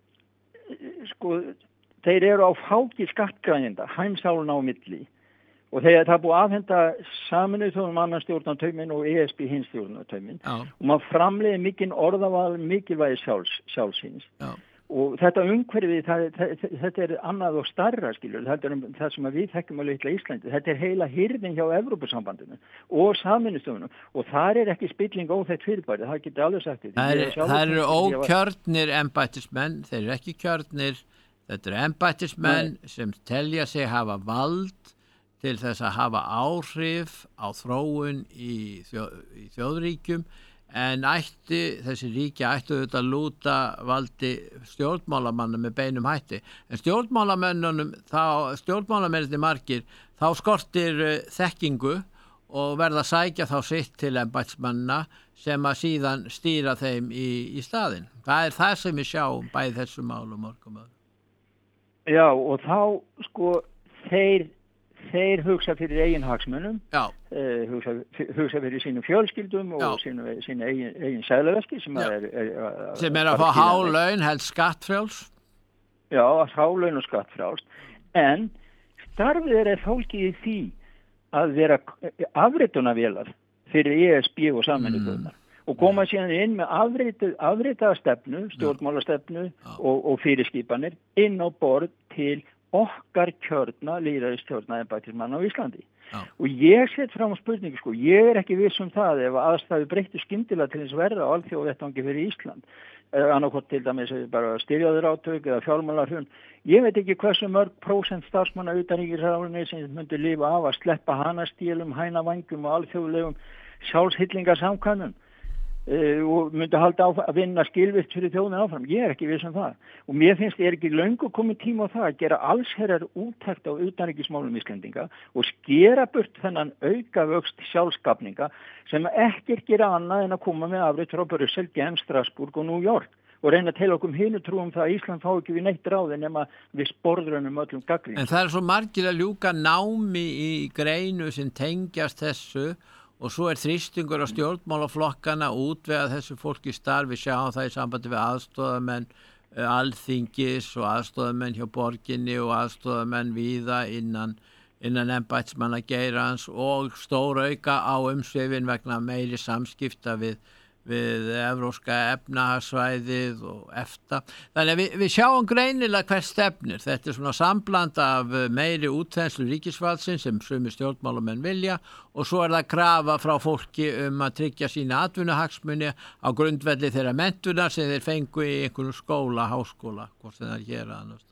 [SPEAKER 3] sko, þeir eru á fáki skattgræðinda, heimsálun á milli og þegar það er búið aðhenda Sameinuðu þjóðum annan stjórnartaumin og E S B hins stjórnartaumin og maður framleiði mikinn orðaval mikilvægi sjálfs, sjálfsins Já. Og þetta umhverfið, það, það, þetta er annað og starra skilur, þetta er um, það sem við þekkjum á litla Íslandi, þetta er heila hirðin hjá Evrópusambandinu og Sameinuðu þjóðunum og þar er ekki spilling óþekkt fyrirbæri, það getur alveg sagt því.
[SPEAKER 2] Það, er, það eru ókjörnir embættismenn, þeir eru ekki kjörnir. Þetta eru embættismenn Nei. sem telja sig hafa vald til þess að hafa áhrif á þróun í, þjó, í þjóðríkjum en ætti, þessi ríki ættu auðvitað að lúta valdi stjórnmálamanna með beinum hætti. En stjórnmálamennunum, þá stjórnmálamennir margir, þá skortir uh, þekkingu og verða að sækja þá sitt til embættismanna sem að síðan stýra þeim í, í staðinn. Það er það sem við sjáum bæði þessu mál og mörgum öðrum.
[SPEAKER 3] Já, og þá, sko, þeir, þeir hugsa fyrir eigin hagsmunum, uh, hugsa, hugsa fyrir sínum fjölskyldum og sínu, sínu eigin, eigin sæðlaveski sem er, er, er,
[SPEAKER 2] sem er að fá hálaun, helst skattfrjáls.
[SPEAKER 3] Já, hálaun og skattfrjáls. En starfið er fólkið í því að vera afritunarvélar fyrir E S B og Sameinuðu þjóðirnar. Mm. og koma síðan inn með afrituð, afritaða stefnu, stjórnmálastefnu og, og fyrirskipanir inn á borð til okkar kjörna, lýðræðiskjörna embættismanna á Íslandi. Já. Og ég set fram á spurningu, sko, ég er ekki viss um það ef aðstæður breyttu skyndilega til þess verða á alþjóðavettvangi fyrir Ísland, annarkvort til dæmis bara styrjaðurátök eða fjármálahrun. Ég veit ekki hversu mörg prósent starfsmanna utanríkisráðuneytisins sem myndi lifa af að sleppa hanastélum, hænavangjum og alþjóðlegum sjálfshyllingarsamkvæmum. Uh, og myndi halda á að vinna skilvirkt fyrir þjóðin áfram. Ég er ekki viss um það. Og mér finnst er ekki löngu komið tíma á það að gera allsherjar úttekt á utanríkismálum Íslendinga og skera burt þennan auka vöxt sjálfskapninga sem ekki gera annað en að koma með afrit frá Brussel, Genf, Strasbourg og New York og reyna til okkur hinu trúum það að Ísland fá ekki við neitt ráði nema við sporðrunum öllum gagnrýni.
[SPEAKER 2] En það er svo margir að ljúka námi í greinu sem tengjast þessu og svo er þrýstingur á stjórnmálaflokkana að útvega þessu fólki starfi, sjáum það í sambandi við aðstoðamenn alþingis og aðstoðamenn hjá borginni og aðstoðamenn víða innan, innan embættismanna geirans og stórauka á umsvifin vegna meiri samskipta við við evrópska efnahagssvæðið og EFTA. Þannig að við, við sjáum greinilega hver stefnir. Þetta er svona sambland af meiri útþenslu ríkisvaldsins sem sumir stjórnmálamenn vilja og svo er það krafa frá fólki um að tryggja sína atvinnuhagsmuni á grundvelli þeirra menntunar sem þeir fengu í einhvern skóla, háskóla, hvort sem það er gera annars.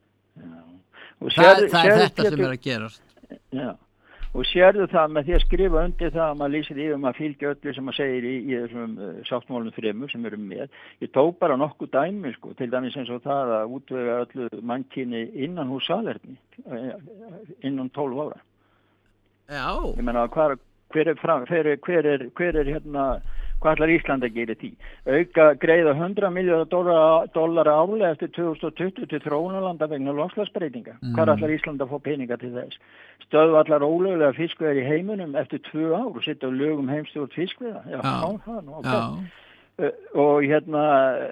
[SPEAKER 2] Það, það, það er þetta sem er að gerast.
[SPEAKER 3] Já. Og sérðu það með því að skrifa undir það að maður lýsir yfir um að fylgja öllu sem maður segir í, í þessum uh, sáttmálum þremur sem eru með. Ég tók bara nokkuð dæmi, sko, til dæmis eins og það að útvega öllu mannkyni innan hús salerni, innan tólf ára.
[SPEAKER 2] Já.
[SPEAKER 3] Ég meina, hver, hver, er, fram, hver, er, hver, er, hver er hérna, hvað ætlar Ísland að gera því? Auka greiða hundrað milljarða dollara árlega eftir tvö þúsund tuttugu til þróunarlanda vegna loftslagsbreytinga. Mm. Hvað ætlar Ísland að fá peninga til þess? Stöðu allar ólöglega fiskveiðar í heiminum eftir tvö ár og setja á lögum heimstjórn fiskveiða. Já, já, það nú. Okay. Og hérna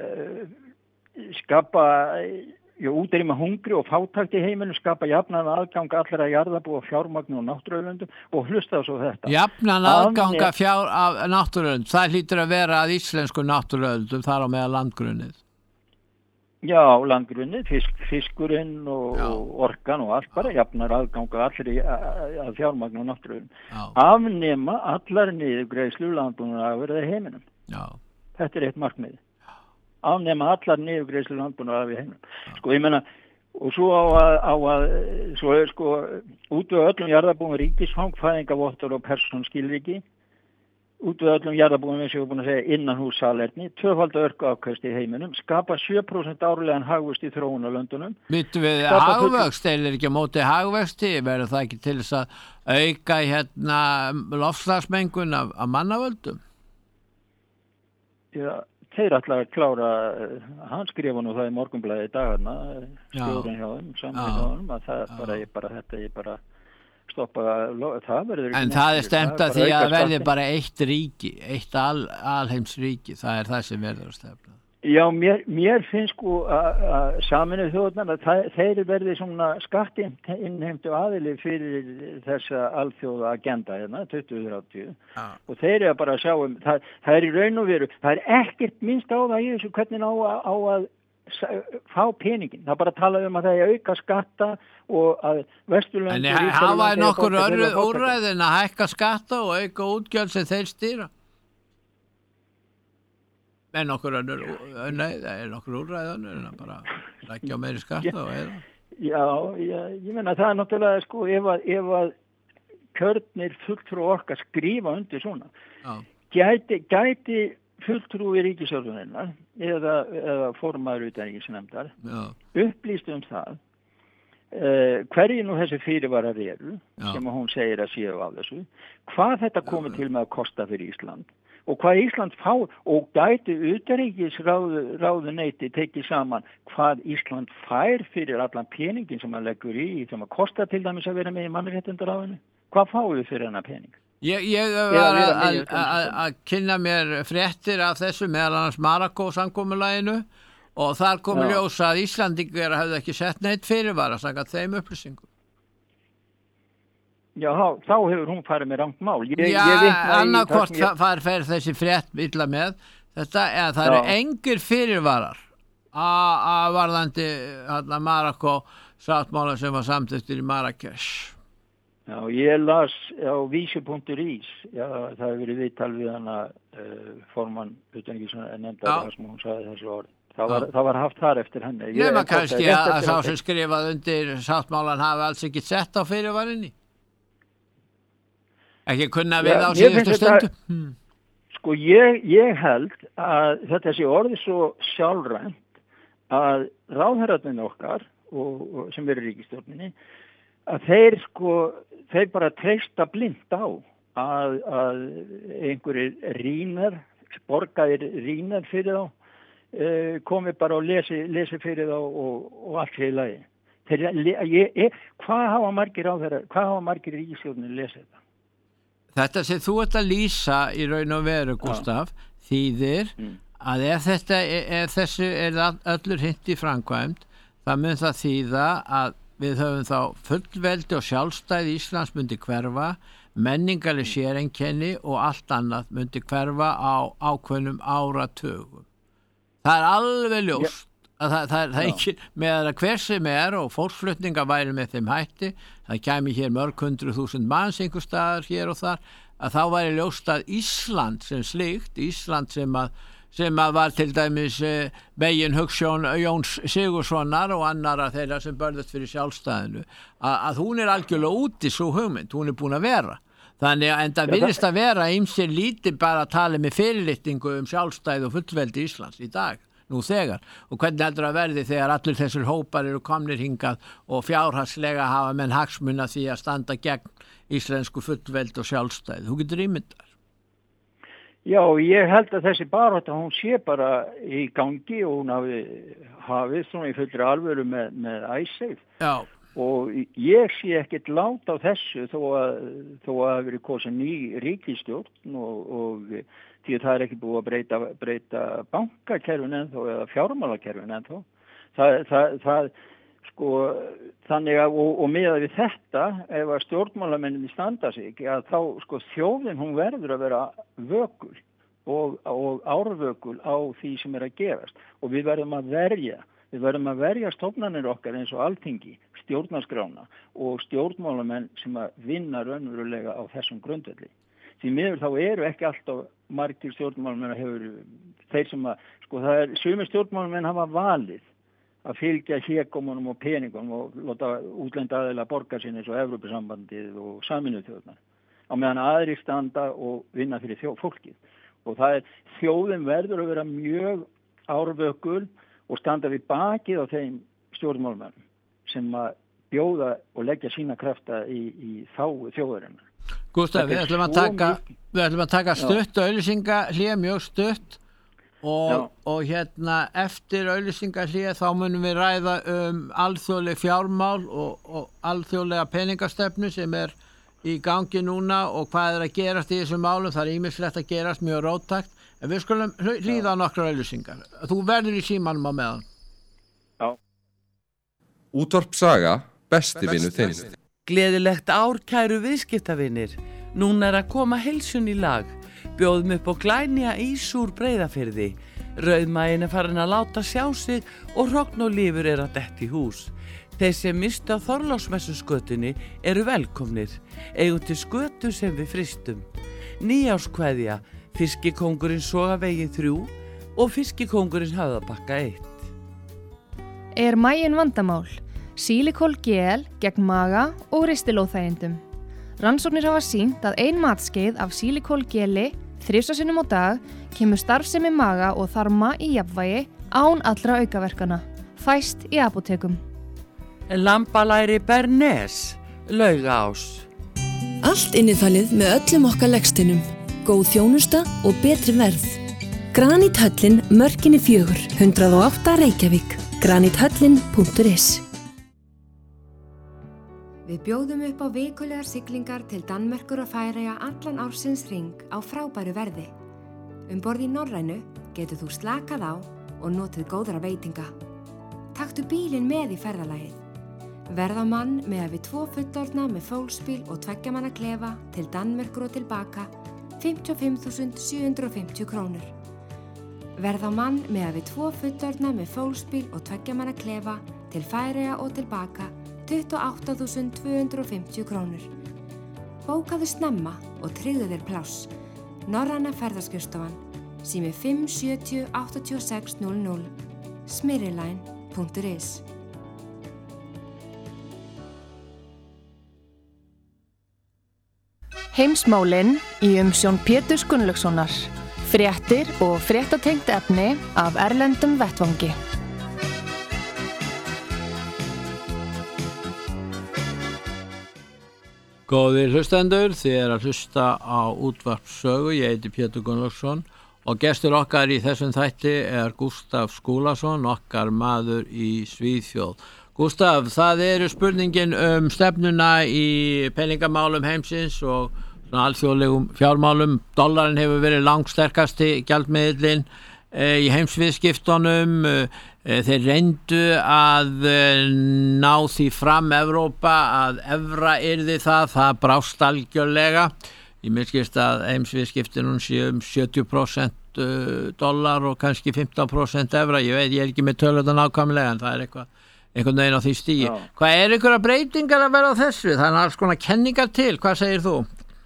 [SPEAKER 3] skapa útrýma hungri og fátækt í heiminum, skapa jafnan aðgang allra jarðabúa fjármagn og náttúruauðlindum og hlusta á svo þetta.
[SPEAKER 2] Jafnan aðgang af fjár af náttúruauðlindum, það hlýtur að vera að íslensku náttúruauðlindum þar á meðal landgrunnið.
[SPEAKER 3] Já, landgrunnið, fisk, fiskurinn og, og orkan og allt bara jafnar aðgang allri að fjármagn og náttúruauðlindum. Afnema allar niðurgreiðslu landbúnaðarafurða í heiminum. Já. Þetta er eitt markmið. Afnema allar niðurgreiðslu landbúnaðarafurða í heiminum. Sko, ég meina, og svo á að, á að svo er sko, út af öllum jarðabúum ríkisfang, fæðingavottor og persónskilríki, út af öllum jarðabúum, eins og ég er búin að segja, innan hús salerni, tvöfald örku afkast í heiminum, skapa sjö prósent árlegan hagvöxt í þróunarlöndunum.
[SPEAKER 2] Vittu við hagvöxt, eða ekki á móti hagvöxti, verður það ekki til þess að auka hérna loftslagsmengun af, af mannavöldum?
[SPEAKER 3] Já, þeir ætla að klára, hann skrifa nú það í Morgunblaðið í dagana, stjórinn hjá þeim, samfélagið hjá þeim, að það bara, ég bara, þetta ég bara stoppa, það verður...
[SPEAKER 2] En það er stemt að því að verði bara eitt ríki, eitt al, alheimsríki, það er það sem verður að stefna.
[SPEAKER 3] Já, mér, mér finnst sko að Sameinuðu þjóðirnar að þeir verði svona skattinnheimtu aðili fyrir þessa alþjóða agenda hérna, tuttugu þrjátíu, ah. og þeir eru bara að sjá um, það, það er í raun og veru, það er ekkert minnst á það í þessu hvernig á að, á að fá peningin, það bara tala um að það er auka skatta og að Vesturlönd...
[SPEAKER 2] En hafa nokkur úrræðin að hækka skatta og auka útgjöld sem þeir stýra? En okkur önnur, nei, það er okkur úrræðan, en það bara rækja á meiri skatta og eða.
[SPEAKER 3] Já, já, ég meina það er náttúrulega, sko, ef að, ef að kjörnir fulltrú orka skrifa undir svona, já. gæti, gæti fulltrúi ríkisstjórnarinnar eða, eða formaður utanríkisnefndar upplýst um það, uh, hverju nú þessi fyrirvarar eru, já. sem hún segir að séu af þessu, hvað þetta komið til með að kosta fyrir Ísland, og hvað Ísland fá og gæti utanríkisráðuneyti tekið saman hvað Ísland fær fyrir allan peningin sem að leggur í, sem að kosta til dæmis að vera með í mannréttindaráðinu. Hvað fáum við fyrir hennar pening?
[SPEAKER 2] Ég, ég var að kynna mér fréttir af þessu meðal annars Marakó-samkomulaginu og þar komu ljósa að Íslandingar hafði ekki sett neitt fyrirvara samkvæmt þeim upplýsingum.
[SPEAKER 3] Já, þá hefur hún farið með rangt mál. Ég,
[SPEAKER 2] Já, annarkvort ég... far fer þessi frétt illa með þetta, eða það Já. eru engir fyrirvarar að varðandi Marokko sáttmála sem var samþykktur í Marrakesh.
[SPEAKER 3] Já, ég las á vísi punktur is, já, það hefur verið viðtal við hana uh, formann utanríkisnefndar sem hún sagði þessu orð. Það var, það var haft þar eftir henni.
[SPEAKER 2] Ég maður kannski að, að sá sem skrifað undir sáttmálan hafi alls ekki sett á fyrirvarinni. Ekki kunna við ja, á síðustu stundu. Hmm.
[SPEAKER 3] Sko ég, ég held að þetta sé orðið svo sjálfrænt að ráðherrarnir okkar og, og sem verður ríkisstjórninni að þeir sko þeir bara treysta blind á að, að einhverjir rýnar, borgaðir rýnar fyrir þá eh, komi bara og lesi, lesi fyrir þá og, og allt í lagi. Þeir, ég, ég, hvað hafa margir ráðherrar, hvað hafa margir ríkisstjórnir lesið það?
[SPEAKER 2] Þetta sem þú ert að lýsa í raun og veru, Gústaf, ja. þýðir mm. að ef þetta er, ef þessu er öllur hint í framkvæmd, það mun það þýða að við höfum þá fullveldi og sjálfstæði Íslands myndi hverfa, menningarleg séreinkenni og allt annað myndi hverfa á ákveðnum áratugum. Það er alveg ljóst. Ja. Það, það, það er ekki með að hver sem er og fólksflutninga væri með þeim hætti, það kæmi hér mörg hundru þúsund manns einhver staðar hér og þar, að þá væri ljóst að Ísland sem slíkt, Ísland sem að, sem að var til dæmis eh, megin hugsjón Jóns Sigurðssonar og annara þeirra sem börðast fyrir sjálfstæðinu, að, að hún er algjörlega út í svo hugmynd, hún er búin að vera. Þannig að enda virðist að vera ýmsir lítið bara að tala með fyrirlitningu um sjálfstæði og fullveldi Íslands í dag. Nú þegar, og hvernig heldur að verði þegar allir þessir hópar eru komnir hingað og fjárhagslega hafa menn hagsmuna því að standa gegn íslensku fullveld og sjálfstæði. Þú getur ímyndar.
[SPEAKER 3] Já, ég held að þessi barátta hún sé bara í gangi og hún hafi hafið svona í fullri alvöru með, með Icesave.
[SPEAKER 2] Já.
[SPEAKER 3] Og ég sé ekkert lát á þessu þó að þó að hafi verið kosin ný ríkisstjórn og, og því að það er ekki búið að breyta, breyta bankakerfin ennþá eða fjármálakerfin ennþá. Það, það, það, sko, þannig að, og, og með við þetta, ef að stjórnmálamenninni standa sig, að þá, sko, þjóðin hún verður að vera vökul og, og árvökul á því sem er að gerast. Og við verðum að verja, við verðum að verja stofnanir okkar eins og Alþingi, stjórnarskrána og stjórnmálamenn sem að vinna raunverulega á þessum grundvelli. Því miður þá eru ekki alltaf margir stjórnmálamenn hefur, þeir sem að, sko það er, sumir stjórnmálamenn hafa valið að fylgja hégómunum og peningum og láta útlenda aðeila borga sinni eins og Evrópusambandið og Sameinuðu þjóðirnar. Á meðan aðrir standa og vinna fyrir þjó, fólkið. Og það er, þjóðin verður að vera mjög árvökul og standa við bakið á þeim stjórnmálmennum sem að bjóða og leggja sína krafta í, í þágu þjóðarinnar.
[SPEAKER 2] Gústaf, við ætlum að taka, við ætlum að taka stutt og auglýsingahlé, mjög stutt og, og hérna eftir auglýsingahlé þá munum við ræða um alþjóðleg fjármál og, og alþjóðlega peningastefnu sem er í gangi núna og hvað er að gerast í þessum málum, það er ýmislegt að gerast mjög róttækt, en við skulum hlýða á nokkrar auglýsingar. Þú verður í símanum á meðan.
[SPEAKER 4] Já. Útvarp Saga, besti vinur þinn.
[SPEAKER 5] Gleðilegt ár, kæru viðskiptavinir. Núna er að koma heilsun í lag. Bjóðum upp á glænýja ís úr Breiðafirði. Rauðmaginn er farin að láta sjá sig og hrogn og lifur er að detta í hús. Þeir sem mistu á Þorláksmessuskötunni eru velkomnir. Eigum til skötu sem við fristum. Nýjárskveðja, fiskikóngurinn Sogavegi þrjú og fiskikóngurinn Höfðabakka eitt.
[SPEAKER 1] Er maginn vandamál? Sílikól-gel gegn maga og ristilóþægindum. Rannsóknir hafa sýnt að ein matskeið af sílikól-geli þrisvar sinnum á dag kemur starfsemi maga og þarma í jafnvægi án allra aukaverkana. Fæst í apótekum.
[SPEAKER 5] Lambalæri Bernes, Laugaás.
[SPEAKER 6] Allt innifalið með öllum okkar legsteinum. Góð þjónusta og betri verð. Granithöllin, Mörkinni fjögur, hundrað og átta Reykjavík. granithöllin punktur is.
[SPEAKER 7] Við bjóðum upp á vikulegar siglingar til Danmerkur og Færeyja allan ársins hring á frábæru verði. Um borð í Norrænu getur þú slakað á og notið góðra veitinga. Taktu bílinn með í ferðalagið. Verð á mann með að við tvo fullorðna með fólksbíl og tveggja manna klefa til Danmerkur og tilbaka fimmtíu og fimm þúsund sjö hundruð og fimmtíu krónur. Verð á mann með að við tvo fullorðna með fólksbíl og tveggja manna klefa til Færeyja og tilbaka tuttugu og átta þúsund tvö hundruð og fimmtíu krónur. Bókaðu snemma og tryggðu þér pláss. Norræna ferðaskrifstofan, sími fimm sjötíu áttatíu og sex núll núll, smyrrilæn punktur is.
[SPEAKER 1] Heimsmálin í umsjón Péturs Gunnlaugssonar. Fréttir og fréttatengt efni af erlendum vettvangi.
[SPEAKER 2] Góðir hlustendur, þið er að hlusta á útvarpssögu. Ég heiti Pétur Gunnlaugsson og gestur okkar í þessum þætti er Gústaf Skúlason, okkar maður í Svíþjóð. Gústaf, það eru spurningin um stefnuna í peningamálum heimsins og alþjóðlegum fjármálum. Dollarin hefur verið langsterkasti gjaldmiðillinn e, í heimsviðskiptunum. E, þeir reyndu að e, ná því fram Evrópa að evra yrði það, það brást algjörlega. Ég minnskist að heimsviðskiptunum sé um sjötíu prósent dollar og kannski fimmtán prósent evra. Ég veit, ég er ekki með tölurnar nákvæmlega en það er eitthvað einhvern veginn á því stíi. Já. Hvað er einhverja breytingar að vera á þessu? Það er alls konar kenningar til. Hvað segir þú?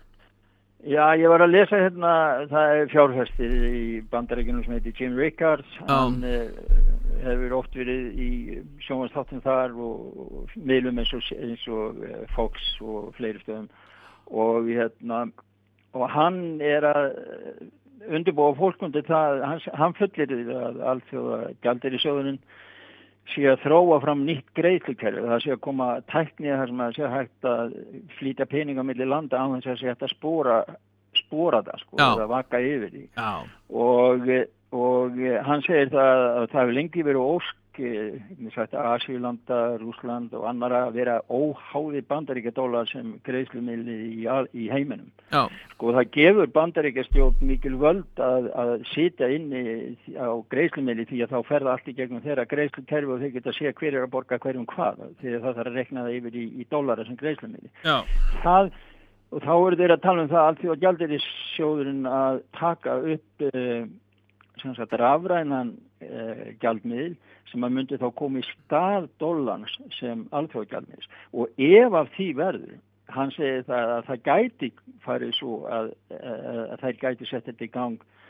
[SPEAKER 3] Já, ég var að lesa hérna, það er fjárfestir í Bandaríkjunum sem heitir Jim Rickards. Hann uh, hefur oft verið í sjónvarpsþáttum þar og, og miðlum eins og, eins og uh, Fox og fleiri stöðum. Og, hérna, og hann er að undirbúa fólkundi það, hann, hann fullir að alþjóða gjaldeyrisjóðurinn sé að þróa fram nýtt greiðslukerfi. Það sé að koma tækni þar sem að sé hægt að flýta peninga milli landa á þess að sé hægt að spora, spora það, sko, eða vaka yfir því. Já. Og, og hann segir það að það hefur lengi verið ósk, ég sagt Asíulanda, Rússland og annara að vera óháði bandaríkjadólar sem greiðslumili í, í heiminum. Já. Sko það gefur bandaríkjastjórn mikil völd að, að sitja inni á greiðslumili því að þá ferða allt í gegnum þeirra greiðslukerfi og þeir geta að sé hver er að borga hverjum hvað því að það þarf að rekna það yfir í, í dólara sem greiðslumili. Já. Það, og þá eru þeir að tala um það alþjóða gjaldeyrisjóðurinn að taka upp uh, sem sagt rafrænan uh, gjaldmiðil sem að myndi þá koma í stað dollars sem alþjóðagjaldmiðils og ef af því verður, hann segir það að það gæti farið svo að, að, að þær gæti sett þetta í gang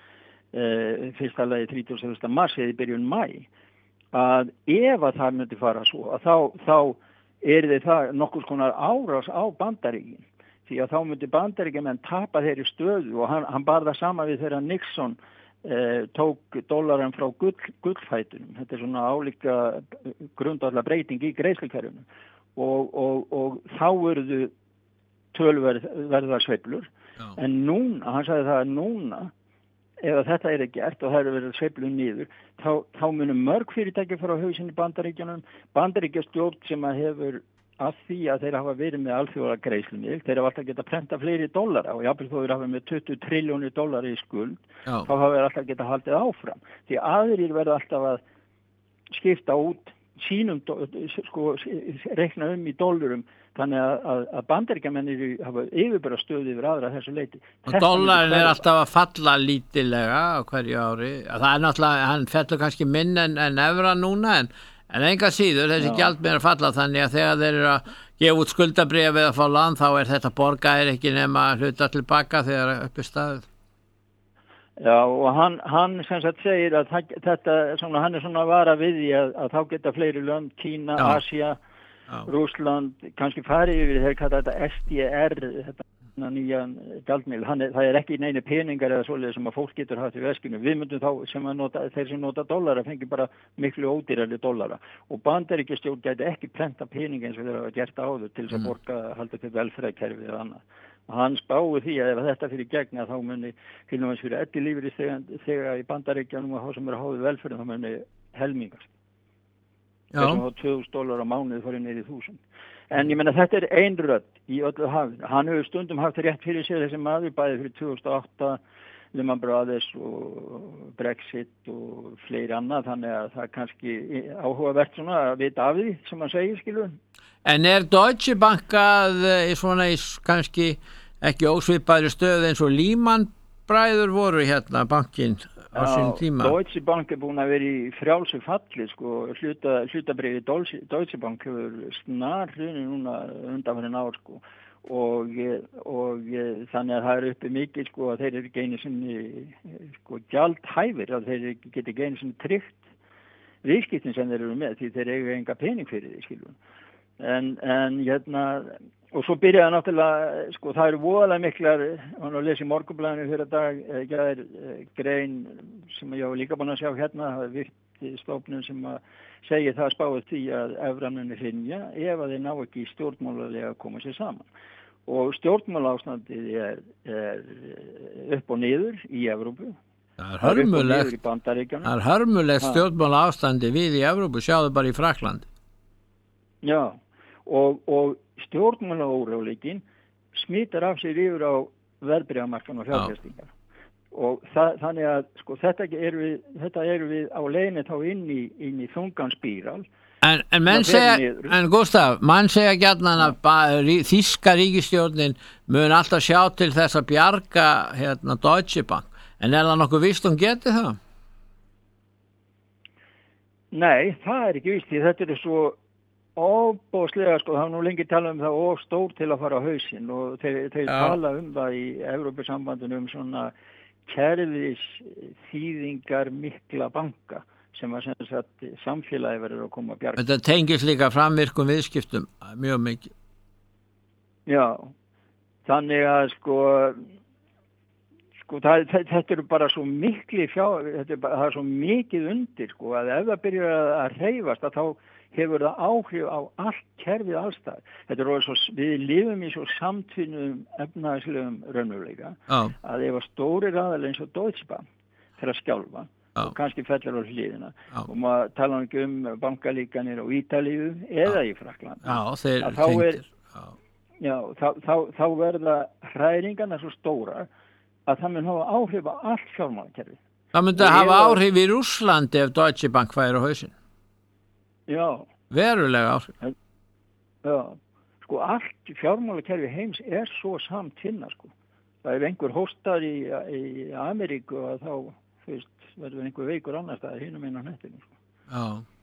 [SPEAKER 3] uh, fyrsta lagi þrítugasta og fyrsta mars eða í byrjun maí að ef að það myndi fara svo að þá, þá er þið það nokkuð konar árás á Bandaríkin því að þá myndi Bandaríkjamenn tapa þeirri stöðu og hann, hann bar það sama við þegar Nixon Eh, tók dollaran frá gull, gullfætunum. Þetta er svona álíka grundvallar breyting í greiðslukerfinu og, og, og þá verðu tölverðar sveiflur. Já. En núna, hann sagði það að núna ef þetta er ekki gert og það eru verið sveiflur niður, þá, þá munum mörg fyrirtæki fara á hausinn í Bandaríkjunum, Bandaríkjastjórn sem að hefur af því að þeir hafa verið með alþjóðlega greiðslumil, þeir hafa alltaf getað prenta fleiri dollara og jafnvel þó þeir hafa með tuttugu triljónir dollara í skuld, Já. Þá hafa þeir alltaf getað haldið áfram. Því aðrir verða alltaf að skipta út sínum, sko, reikna um í dollarum, þannig að, að, að bandaríkjamennir hafa yfirbara stöðu yfir aðra þessu leiti.
[SPEAKER 2] Og dollarin er alltaf að falla lítilega á hverju ári. Það er náttúrulega, hann fellur kannski minn en, en evra núna en En enga síður, þessi gjaldmiðlar falla þannig að þegar þeir eru að gefa út skuldabréf eða fá lán, þá er þetta borgaðir ekki nema hluta tilbaka þegar uppi staðið.
[SPEAKER 3] Já, og hann, hann sem sagt segir að það, þetta, svona, hann er svona að vara við því að, að þá geta fleiri lönd, Kína, Já. Asía, Já. Rússland, kannski farið yfir þeir kalla þetta S D R, þetta nýjan gjaldmiðil, það er ekki neini peningar eða svoleiðis sem að fólk getur haft í veskinu. Við myndum þá sem að nota, þeir sem nota dollara fengi bara miklu ódýrari dollara og bandaríkjastjórn gæti ekki prenta peninga eins og þeir hafa gert áður til þess að borga halda til velferðarkerfi eða annað. Og hann spái því að ef þetta fyrir gegna þá muni til og með fyrir ellilífeyri þegar í Bandaríkjanum og þá sem eru háðu velferðin þá muni helmingast. Þessum á tvö þúsund dólar á mánuði fór niður í þúsund. En ég menna þetta er ein rödd í öllu hafinu. Hann hefur stundum haft rétt fyrir sér þessi maður bæði fyrir tvö þúsund og átta, Lehman Brothers og Brexit og fleiri annað, þannig að það er kannski áhugavert svona að vita af því sem hann segir, skilur.
[SPEAKER 2] En er Deutsche Bank að svona í kannski ekki ósvipaðri stöð eins og Lehman bræður voru hérna bankin á sín tíma?
[SPEAKER 3] Deutsche Bank er búin að vera í frjálsu falli sko, hluta, hlutabriði Deutsche, Deutsche Bank hefur snar hruni núna undanfarin ár sko og, og þannig að það er uppi mikið sko að þeir eru ekki einu sinni sko gjaldhæfir, að þeir geti ekki einu sinni tryggt viðskiptin sem þeir eru með því þeir eiga enga pening fyrir því skilur. En, en hérna, og svo byrjaði náttúrulega, sko það eru voðalega miklar, hann að lesa í Morgunblaðinu fyrir dag, það er grein sem ég hafa líka búin að sjá hérna, það er virt stofnun sem að segja það spáið því að evran muni hrynja ef að þeir ná ekki stjórnmálalega að koma sér saman. Og stjórnmálaástandið er, er upp og niður í Evrópu.
[SPEAKER 2] Það er hörmulegt, það er hörmulegt stjórnmálaástandi við í Evrópu, sjáðu bara í Frakklandi.
[SPEAKER 3] Já, og, og stjórnmálaóróleikin smittar af sér yfir á verðbréfamarkaðinn og fjárfestingar. Og það, þannig að sko, þetta eru við, þetta eru við á leiðinni þá inn í, inn í þungan spíral.
[SPEAKER 2] En, en menn segja, en Gustaf, mann segja gjarnan að þýska ríkisstjórnin mun alltaf sjá til þess að bjarga hérna Deutsche Bank. En er það nokkuð víst hún geti það?
[SPEAKER 3] Nei, það er ekki víst því þetta er svo óbóðslega, sko, það er nú lengi talað um það og stór til að fara á hausinn og þeir, þeir tala um það í Evrópusambandinu um svona kerfis þýðingar mikla banka sem að sem sagt samfélagi verður að koma að bjarga.
[SPEAKER 2] Þetta tengis líka framvirkum viðskiptum mjög mikið.
[SPEAKER 3] Já, þannig að sko sko það, þetta eru bara svo mikli fjár, þetta er bara það er svo mikið undir sko að ef það byrjar að, að hreyfast að þá hefur það áhrif á allt kerfið allstað. Þetta er svo, við lifum í svo samtvinnum efnahagslegum raunveruleika
[SPEAKER 2] oh.
[SPEAKER 3] að ef að stóri aðal eins og Deutsche Bank til að skjálfa oh. og kannski fellir á hliðina oh. og maður tala ekki um bankalíkanir á Ítalíu eða oh. í Frakkland.
[SPEAKER 2] Já, þeir
[SPEAKER 3] tengir. Já, þá, þá, þá verða hræringarna svo stóra að það mun hafa áhrif á allt fjármálakerfið.
[SPEAKER 2] Það myndi að hafa áhrif í Rússlandi ef Deutsche Bank færi á hausinn.
[SPEAKER 3] Já.
[SPEAKER 2] Verulega áhrif.
[SPEAKER 3] Já, sko allt fjármálakerfi heims er svo samtvinna sko. Það er einhver hóstar í, í Ameríku og þá fyrst verður einhver veikur annars það er hinum inn á nettinu sko.
[SPEAKER 2] Já.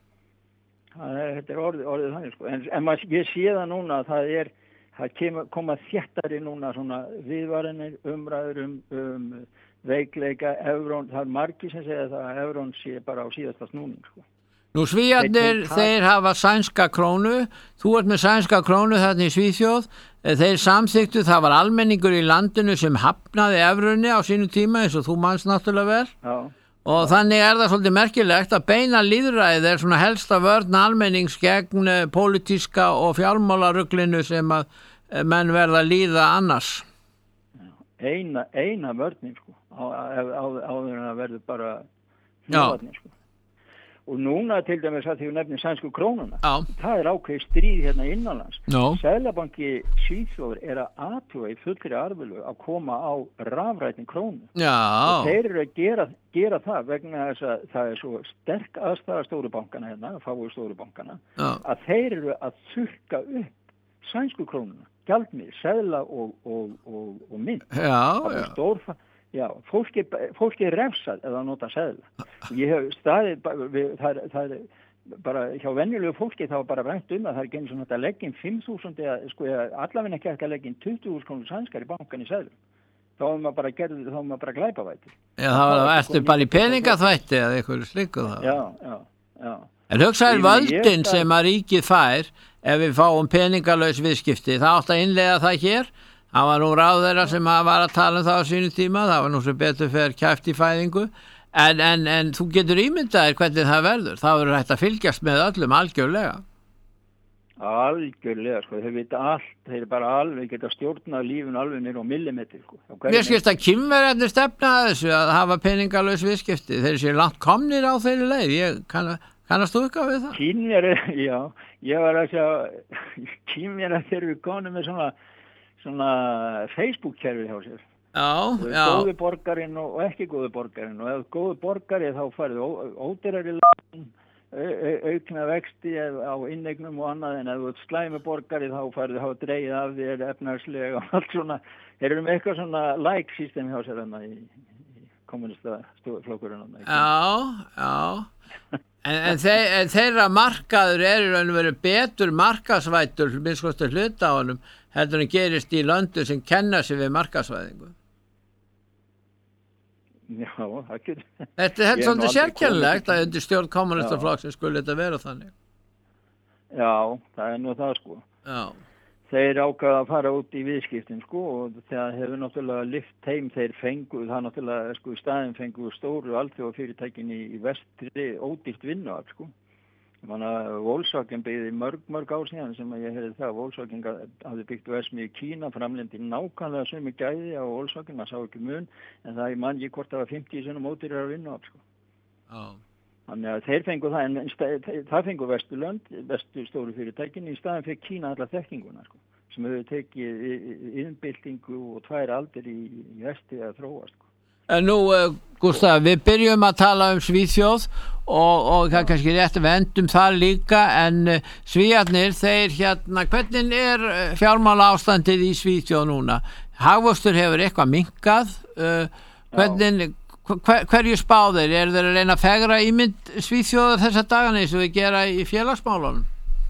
[SPEAKER 3] Það er, þetta er orðið, orðið þannig sko. En, en maður, ég sé það núna að það er, það kemur, koma þéttari núna svona viðvaranir umræður um, um veikleika Evrón, það er margir sem segja það að Evrón sé bara á síðasta snúning sko.
[SPEAKER 2] Nú Svíarnir, þeir, þeir hafa sænska krónu, þú ert með sænska krónu þarna í Svíþjóð, þeir samþyktu, það var almenningur í landinu sem hafnaði evrunni á sínu tíma eins og þú manns náttúrulega vel
[SPEAKER 3] Já.
[SPEAKER 2] og þannig er það svolítið merkilegt að beina lýðræðið er svona helsta vörn almennings gegn pólitíska og fjármálaruglinu sem að menn verða að líða annars.
[SPEAKER 3] Eina, eina vörnin sko, áður en að verður bara hljóðvarnir sko. Og núna til dæmis að því við nefnum sænsku krónuna,
[SPEAKER 2] Já.
[SPEAKER 3] það er ákveð stríð hérna innanlands.
[SPEAKER 2] No.
[SPEAKER 3] Seðlabanki Svíþjóðar er að athuga í fullri arðvölu að koma á rafrætni krónu.
[SPEAKER 2] Já.
[SPEAKER 3] Og þeir eru að gera, gera það vegna þess að það er svo sterk aðstæða stóru bankana hérna, fáu stóru bankana,
[SPEAKER 2] Já.
[SPEAKER 3] að þeir eru að þurrka upp sænsku krónuna, gjaldmiðil, seðla og, og, og, og mynd.
[SPEAKER 2] Já,
[SPEAKER 3] það
[SPEAKER 2] já.
[SPEAKER 3] er stórfa. Já, fólki, fólki er refsað eða nota seðla. Ég hef staðið, við, það, er, það er bara hjá venjulegu fólki þá bara rænt um að það er ekki eins og þetta leggin fimm þúsund eða sko allavega ekki ekki að leggin tuttugu þúsund krónur sænskar í bankan í seðlum. Þá er maður bara gerði, þá er maður bara glæpavættir.
[SPEAKER 2] Já, það var eftir bara í peningaþvætti eða eitthvað slíku það.
[SPEAKER 3] Já, já, já.
[SPEAKER 2] En hugsaður völdin sem að ríkið fær ef við fáum peningalaus viðskipti, það átt að innleiða það hér. Það var nú ráðherra sem var að tala um það á sínu tíma, það var nú sem betur fyrir kæft í fæðingu, en, en, en þú getur ímyndaðir hvernig það verður, það verður hægt að fylgjast með öllum algjörlega.
[SPEAKER 3] Algjörlega, sko, þeir vita allt, þeir bara alveg geta stjórnað lífun alveg nýr á millimetri, sko.
[SPEAKER 2] Mér skilst að Kínverjarnir stefna að þessu að hafa peningalaus viðskipti, þeir séu langt komnir á þeirri leið, ég kann, kannast þú eitthvað við það?
[SPEAKER 3] Kínverjar, já, ég var að segja, Kínverjar þeir eru konum með svona svona Facebook-kerfi hjá sér.
[SPEAKER 2] Já, já.
[SPEAKER 3] Góði borgarinn og ekki góði borgarinn og ef góði borgari þá farið ódýrari lán aukna vexti á inneignum og annað, en ef þú ert slæmi borgari þá færðu þá dreigið af þér efnahagslega og allt svona. Þeir eru með eitthvað svona like system hjá sér þarna í, í kommunista flokkurinn.
[SPEAKER 2] Já, já. En, en, þeir, en þeirra markaður er í raun og veru betur markaðsvætur minnst kosti hluta á honum heldur en gerist í löndum sem kenna sig við markaðsvæðingu.
[SPEAKER 3] Já, það getur.
[SPEAKER 2] Þetta er svolítið sérkennilegt að undir stjórn kommunistaflokksins skulle þetta vera þannig.
[SPEAKER 3] Já, það er nú það sko.
[SPEAKER 2] Já.
[SPEAKER 3] Þeir ákvaða að fara út í viðskiptin sko og það hefur náttúrulega lyft heim þeir fengu, það náttúrulega sko í staðin fengu stóru alþjóðafyrirtækin í, í vestri ódýrt vinnuafl sko. Þannig að Volkswagen byggði mörg, mörg ár síðan sem að ég hefði það. Volkswagen hafði byggt verksmiðju í Kína, framlendi nákvæmlega sömu gæði á Volkswagen, maður sá ekki mun, en það er mann ég hvort það var fimmtíu sinnum ódýrara vinnuafl sko.
[SPEAKER 2] Já.
[SPEAKER 3] Þannig að þeir fengu það, en stað, það fengu Vesturlönd, vestu stóru fyrirtækin, í staðin fyrir Kína alla þekkinguna sko, sem hefur tekið innbyltingu og tvær aldir í, í vesti að þróa sko.
[SPEAKER 2] En nú, uh, Gústaf, við byrjum að tala um Svíþjóð og, og það er kannski rétt að við endum þar líka, en uh, Svíarnir, þeir hérna, hvernig er fjármála ástandið í Svíþjóð núna? Hagvöxtur hefur eitthvað minnkað, uh, hvernig, hver, hverju spá þeir? Er þeir að reyna að fegra ímynd Svíþjóðar þessa dagana eins og við gera í félagsmálunum?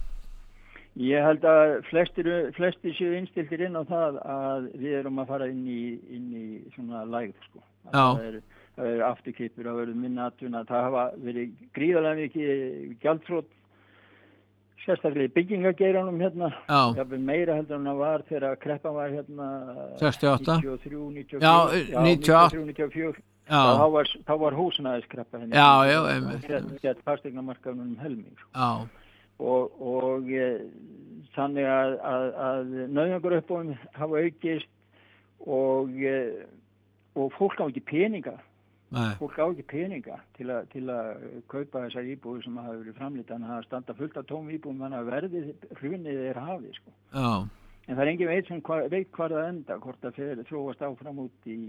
[SPEAKER 3] Ég held að flestir, flestir séu innstiltir inn á það að við erum að fara inn í, inn í svona lægð sko. Það er, það er afturkippur, það verður minna atvinna, það hafa verið gríðarlega mikið gjaldþrot, sérstaklega í byggingageiranum hérna, jafnvel meira heldur en það var þegar kreppan var hérna
[SPEAKER 2] sextíu og átta,
[SPEAKER 3] níutíu og þrjú, níutíu og
[SPEAKER 2] fjögur, já, níutíu og átta,
[SPEAKER 3] níutíu og fjögur, þá var, þá var húsnæðiskreppa hérna,
[SPEAKER 2] já, já, einmitt,
[SPEAKER 3] þetta fasteignamarkaðnum um helming, sko.
[SPEAKER 2] Já.
[SPEAKER 3] Og, og e, þannig að, að, að nauðungar uppbóðum hafa aukist og, e, og fólk á ekki peninga. Nei. Fólk á ekki peninga til, a, til að kaupa þessar íbúður sem hafa verið framlýtt, þannig að standa fullt af tóm íbúðum, þannig að verðið hrunnið er hafið. Sko. Já. En það er engin veit sem hva, veit hvað það enda, hvort það fer þróast áfram út í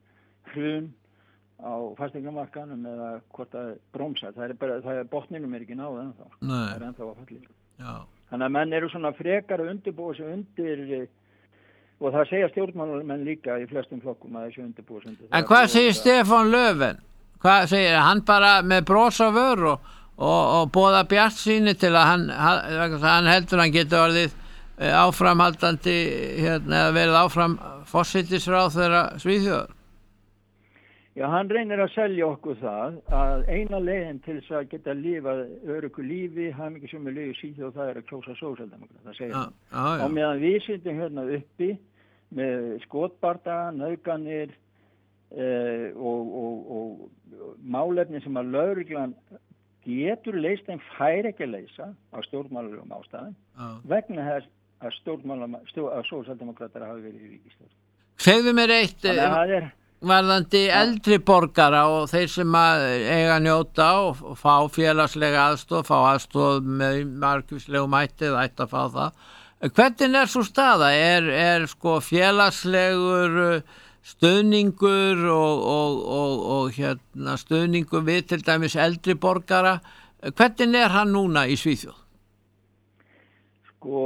[SPEAKER 3] hrun á fasteignamarkaðnum eða hvort það bromsar. Það er bara, það er botninum er ekki náð ennþá. Nei. Það er ennþá að falli. Já. Þannig að menn eru svona frekar að undirbúa sig undir, og það segja stjórnmálamenn líka í flestum flokkum að þessu undirbúa sig undir. En
[SPEAKER 2] hvað segir Stefán Löfven? Hvað segir hann bara með bros á vör og, og, og boða bjartsýni til að hann, hann, hann heldur hann getur orðið áframhaldandi, hérna, eða verið áfram forsætisráð þeirra Svíþjóðar?
[SPEAKER 3] Já, hann reynir að selja okkur það að eina leiðin til þess að geta lifað öruggu lífi, hamingjusömu lífi Svíþjóð, það er að kjósa sósíaldemókrata, það segir hann. Já, já. Og meðan við sitjum hérna uppi með skotbardaga, nauðganir eh, og, og, og, og málefni sem að lögreglan getur leyst en fær ekki að leysa á stjórnmálalegum ástæðum vegna þess að stjórnmála að sósíaldemókratar hafi verið í ríkisstjórn.
[SPEAKER 2] Segðu mér eitt... Þannig að það er... varðandi eldri borgara og þeir sem að eiga að njóta og, og fá félagslega aðstoð, fá aðstoð með margvíslegu mætti, það ætti að fá það. Hvernig er svo staða? Er, er sko félagslegur stuðningur og, og, og, og hérna, stuðningur við til dæmis eldri borgara? Hvernig er hann núna í Svíþjóð?
[SPEAKER 3] Sko,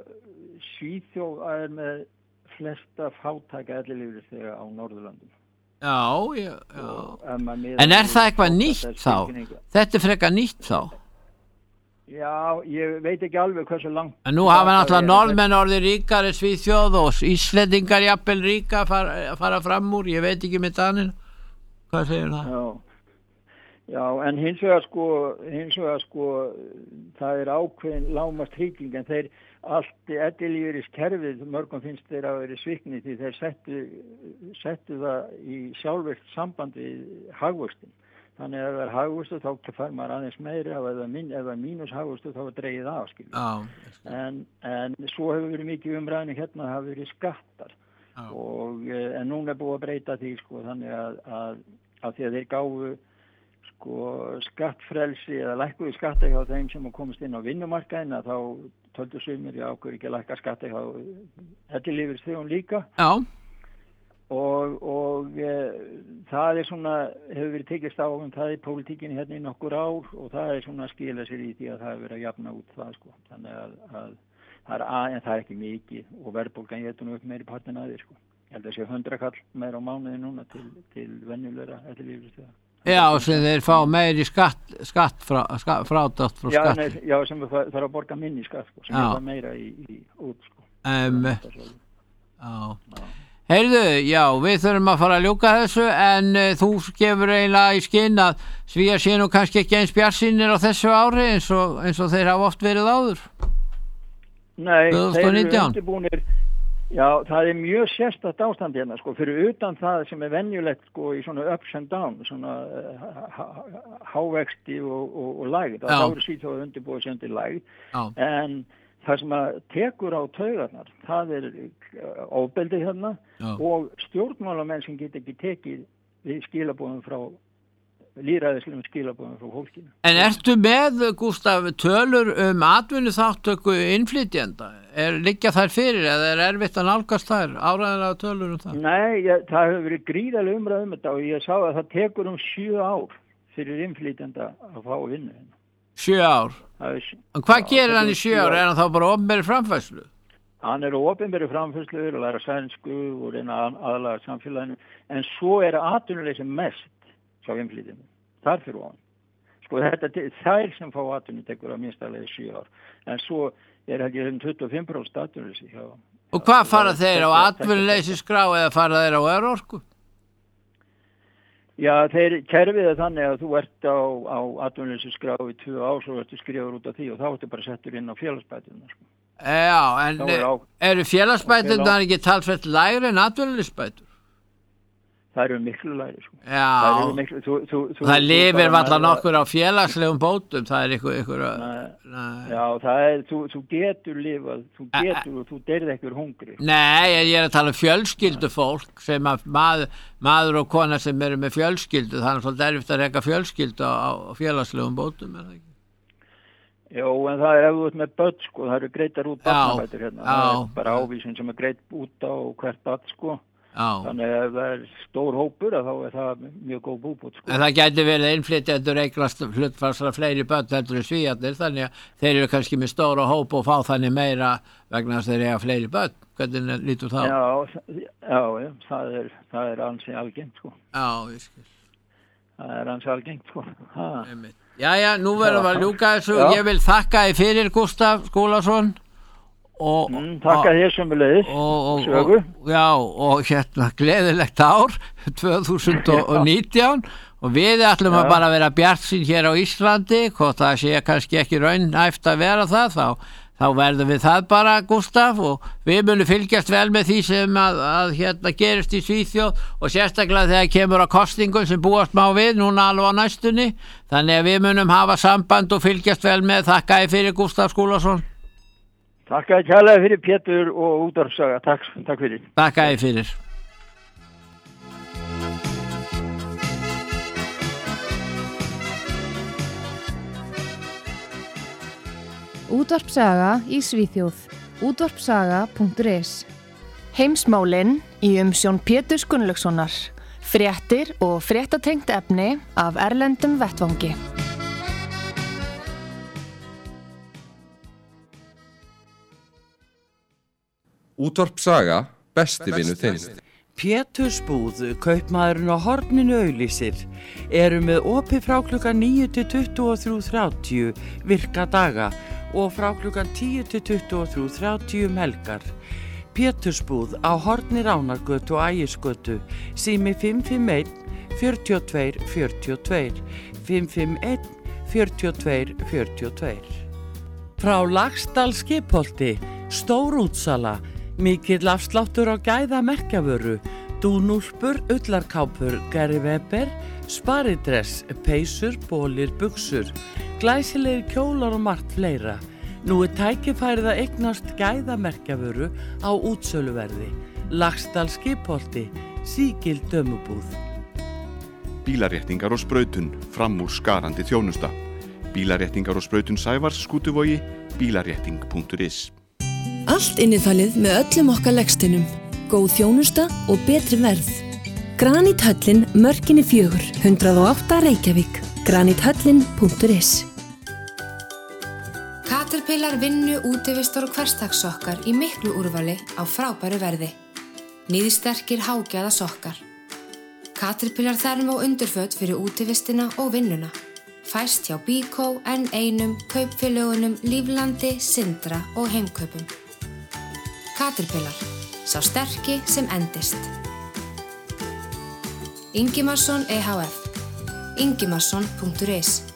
[SPEAKER 3] Svíþjóð er með flesta fátæka ellilífeyrisþega á Norðurlöndum.
[SPEAKER 2] Já, já, já. En er það eitthvað nýtt þá? Þetta er frekar nýtt þá?
[SPEAKER 3] Já, ég veit ekki alveg hversu langt.
[SPEAKER 2] En nú hafa náttúrulega norðmenn orðið ríkari Svíþjóð og Íslendingar jafnvel ríka að fara, fara fram úr, ég veit ekki með Danina. Hvað segir það?
[SPEAKER 3] Já, já, en hins vegar sko, hins vegar sko, það er ákveðin lágmarks trygging, en þeir allt ellilífeyriskerfið, mörgum finnst þeir að vera sviknir því þeir settu, settu það í sjálfvirkt samband við hagvöxtin. Þannig að ef það er hagvöxtur þá fær maður aðeins meira, ef það er, min, ef það er mínus hagvöxtur þá er dreigið af. Ah, en, en svo hefur verið mikið umræðinu hérna, það hafi verið skattar. Ah. Og, en núna er búið að breyta því, sko, þannig að, að, að því að þeir gáfu sko, skattfrelsi eða lækkuðu skatta hjá þeim sem komist inn á vinnumarkaðin, að þá töldu sumir, já, okkur ekki lækka skatta hjá ellilífeyrisþegum líka. Já. og, og e, það er svona, hefur verið tekist á um það í pólitíkinni hérna í nokkur ár og það er svona að skila sér í því að það hefur verið að jafna út það sko. Þannig að, að það er að, en það er ekki mikið og verðbólgan getur nú upp meiri partin að því sko. Ég held að sé hundra kall meira á mánuði núna til, til venjulegra ellilífeyrisþega.
[SPEAKER 2] Já, sem þeir fá meiri skatt, skatt frá, skatt, frádátt frá
[SPEAKER 3] já,
[SPEAKER 2] skatt.
[SPEAKER 3] Nei, já, sem það er að borga minni skatt sko, sem
[SPEAKER 2] já.
[SPEAKER 3] er það meira í, í út sko.
[SPEAKER 2] Um, já. Já. Heyrðu, já, við þurfum að fara að ljúka þessu en uh, þú gefur eiginlega í skinn að Svíar sé nú kannski ekki eins bjartsýnir á þessu ári eins og, eins og þeir hafa oft verið áður.
[SPEAKER 3] Nei,
[SPEAKER 2] tvö þúsund og nítján.
[SPEAKER 3] Þeir eru undirbúnir, já, það er mjög sérstakt ástand hérna, sko, fyrir utan það sem er venjulegt, sko, í svona ups and down, svona uh, hávexti og, og, og lægð, það eru Svíþjóð undirbúið sem undir lægð, en það sem að tekur á taugarnar, það er ofbeldi hérna já. Og stjórnmálamenn sem get ekki tekið við skilabóðum frá lýðræðislegum skilabóðum frá fólkinu.
[SPEAKER 2] En ertu með, Gústaf, tölur um atvinnuþátttöku innflytjenda? Er liggja þær fyrir eða er erfitt að nálgast þær? Áræðilega tölur um það?
[SPEAKER 3] Nei, ég, það hefur verið gríðarlega umræð um þetta og ég sá að það tekur um sjö ár fyrir innflytjenda að fá vinnu hérna. Sjö
[SPEAKER 2] ár?
[SPEAKER 3] Er,
[SPEAKER 2] en hvað já, gerir hann í sjö ár? Er hann þá bara opinberri framfærslu?
[SPEAKER 3] Hann er opinberri framfærslu og læra sænsku og reyna aðlaga samfélaginu en svo er atvinnuleysi mest hjá innflytjendum. Þar fyrir hann. Sko þetta þær sem fá atvinnu tekur að minnstæðlega sjö ár en svo er ekki um tuttugu og fimm prósent atvinnuleysi hjá.
[SPEAKER 2] Og hvað fara þeir á atvinnuleysi skrá eða fara þeir á örorku?
[SPEAKER 3] Já, þeir kerfið er þannig að þú ert á, á atvinnuleysi í tvö ár svo ertu skrifur út af því og þá ertu bara settur inn á félagsbæturnar. Sko.
[SPEAKER 2] Já, en er á, eru félagsbæturnar ekki talsvert lægri en atvinnuleysisbætur?
[SPEAKER 3] Það eru miklu lægri. Sko.
[SPEAKER 2] Já,
[SPEAKER 3] það, miklu, þú, þú, þú,
[SPEAKER 2] það lifir valla nokkur á félagslegum bótum, það er ykkur... ykkur
[SPEAKER 3] nei, nei. Já, það er, þú, þú getur lifað, þú getur og þú deyrið ekkur hungri.
[SPEAKER 2] Nei, ég er að tala um fjölskyldu fólk sem að maður, maður og kona sem eru með fjölskyldu, það er svolítið erfitt að reka fjölskyldu á, á félagslegum bótum, er það ekki?
[SPEAKER 3] Jó, en það er ef þú ert með börn, sko, það eru greitar út barnabætur hérna, já, það er bara ávísin sem er greit út á hvert barn, sko. Já. Þannig að ef það er stór hópur þá er það mjög góð búbót sko. En
[SPEAKER 2] það gæti verið innflytjendur eignast hlutfallslega fleiri börn heldur en Svíarnir þannig að þeir eru kannski með stóra hóp og fá þannig meira vegna þess að þeir eiga fleiri börn. Hvernig lítur það?
[SPEAKER 3] Já, já, já það er, það er ansi algengt sko.
[SPEAKER 2] Já, ég skil.
[SPEAKER 3] Það er ansi algengt sko. Ha.
[SPEAKER 2] Jæja, nú verðum við að ljúka þessu og ég vil þakka þér fyrir Gústaf Skúlason. Og,
[SPEAKER 3] mm, takka þér sömuleiðis sögu.
[SPEAKER 2] Já, og hérna gleðilegt ár tvö þúsund og nítján og við ætlum ja. Að bara vera bjartsýn hér á Íslandi, hvort það sé kannski ekki raunhæft að vera það þá, þá verðum við það bara, Gústaf og við munum fylgjast vel með því sem að, að hérna gerist í Svíþjóð og sérstaklega þegar kemur á kostingum sem búast má við núna alveg á næstunni þannig að við munum hafa samband og fylgjast vel með. Þakka þér fyrir Gústaf Skúlason.
[SPEAKER 3] Takk að kærlega fyrir Pétur og Útvarpssaga. Takk, takk fyrir.
[SPEAKER 2] Takk að þið fyrir.
[SPEAKER 1] Útvarpssaga í Svíþjóð. útvarpssaga punktur is. Heimsmálin í umsjón Péturs Gunnlaugssonar. Fréttir og fréttatengt efni af erlendum vettvangi.
[SPEAKER 4] Útvarpssaga, besti vinur þinn.
[SPEAKER 5] Pétursbúð, kaupmaðurinn á horninu auglýsir, eru með opið frá klukkan níu til tuttugu og þrjú þrjátíu virka daga og frá klukkan tíu til tuttugu og þrjú þrjátíu um helgar. Pétursbúð á horni Ránargötu og Ægisgötu, sími fimm fimm einn, fjörutíu og tveir, fjörutíu og tveir, fimm fimm einn, fjörutíu og tveir, fjörutíu og tveir. Frá Laxdal Skipholti, stór útsala, mikill afsláttur á gæða merkjavöru, dúnúlpur, ullarkápur, Gary Weber, sparidress, peysur, bólir, buxur, glæsilegir kjólar og margt fleira. Nú er tækifærið að eignast gæða merkjavöru á útsöluverði. Laxdal Skipholti, sígild dömubúð.
[SPEAKER 8] Bílaréttingar og sprautun, fram úr skarandi þjónusta. Bílaréttingar og sprautun Sævars Skútuvogi, bílarétting punktur is.
[SPEAKER 6] Allt innifalið með öllum okkar legsteinum. Góð þjónusta og betri verð. Graníthöllin Mörkinni fjögur, hundrað og átta Reykjavík. graníthöllin punktur is.
[SPEAKER 7] Caterpillar vinnu, útivistar og hversdagssokkar í miklu úrvali á frábæru verði. Níðsterkir hágæða sokkar. Caterpillar þerm og undirföt fyrir útivistina og vinnuna. Fæst hjá Bíkó, N eins, kaupfélögunum, Líflandi, Sindra og Heimkaupum. Caterpillar, sá sterki sem endist. Ingimarsson E H F, ingimarsson punktur is.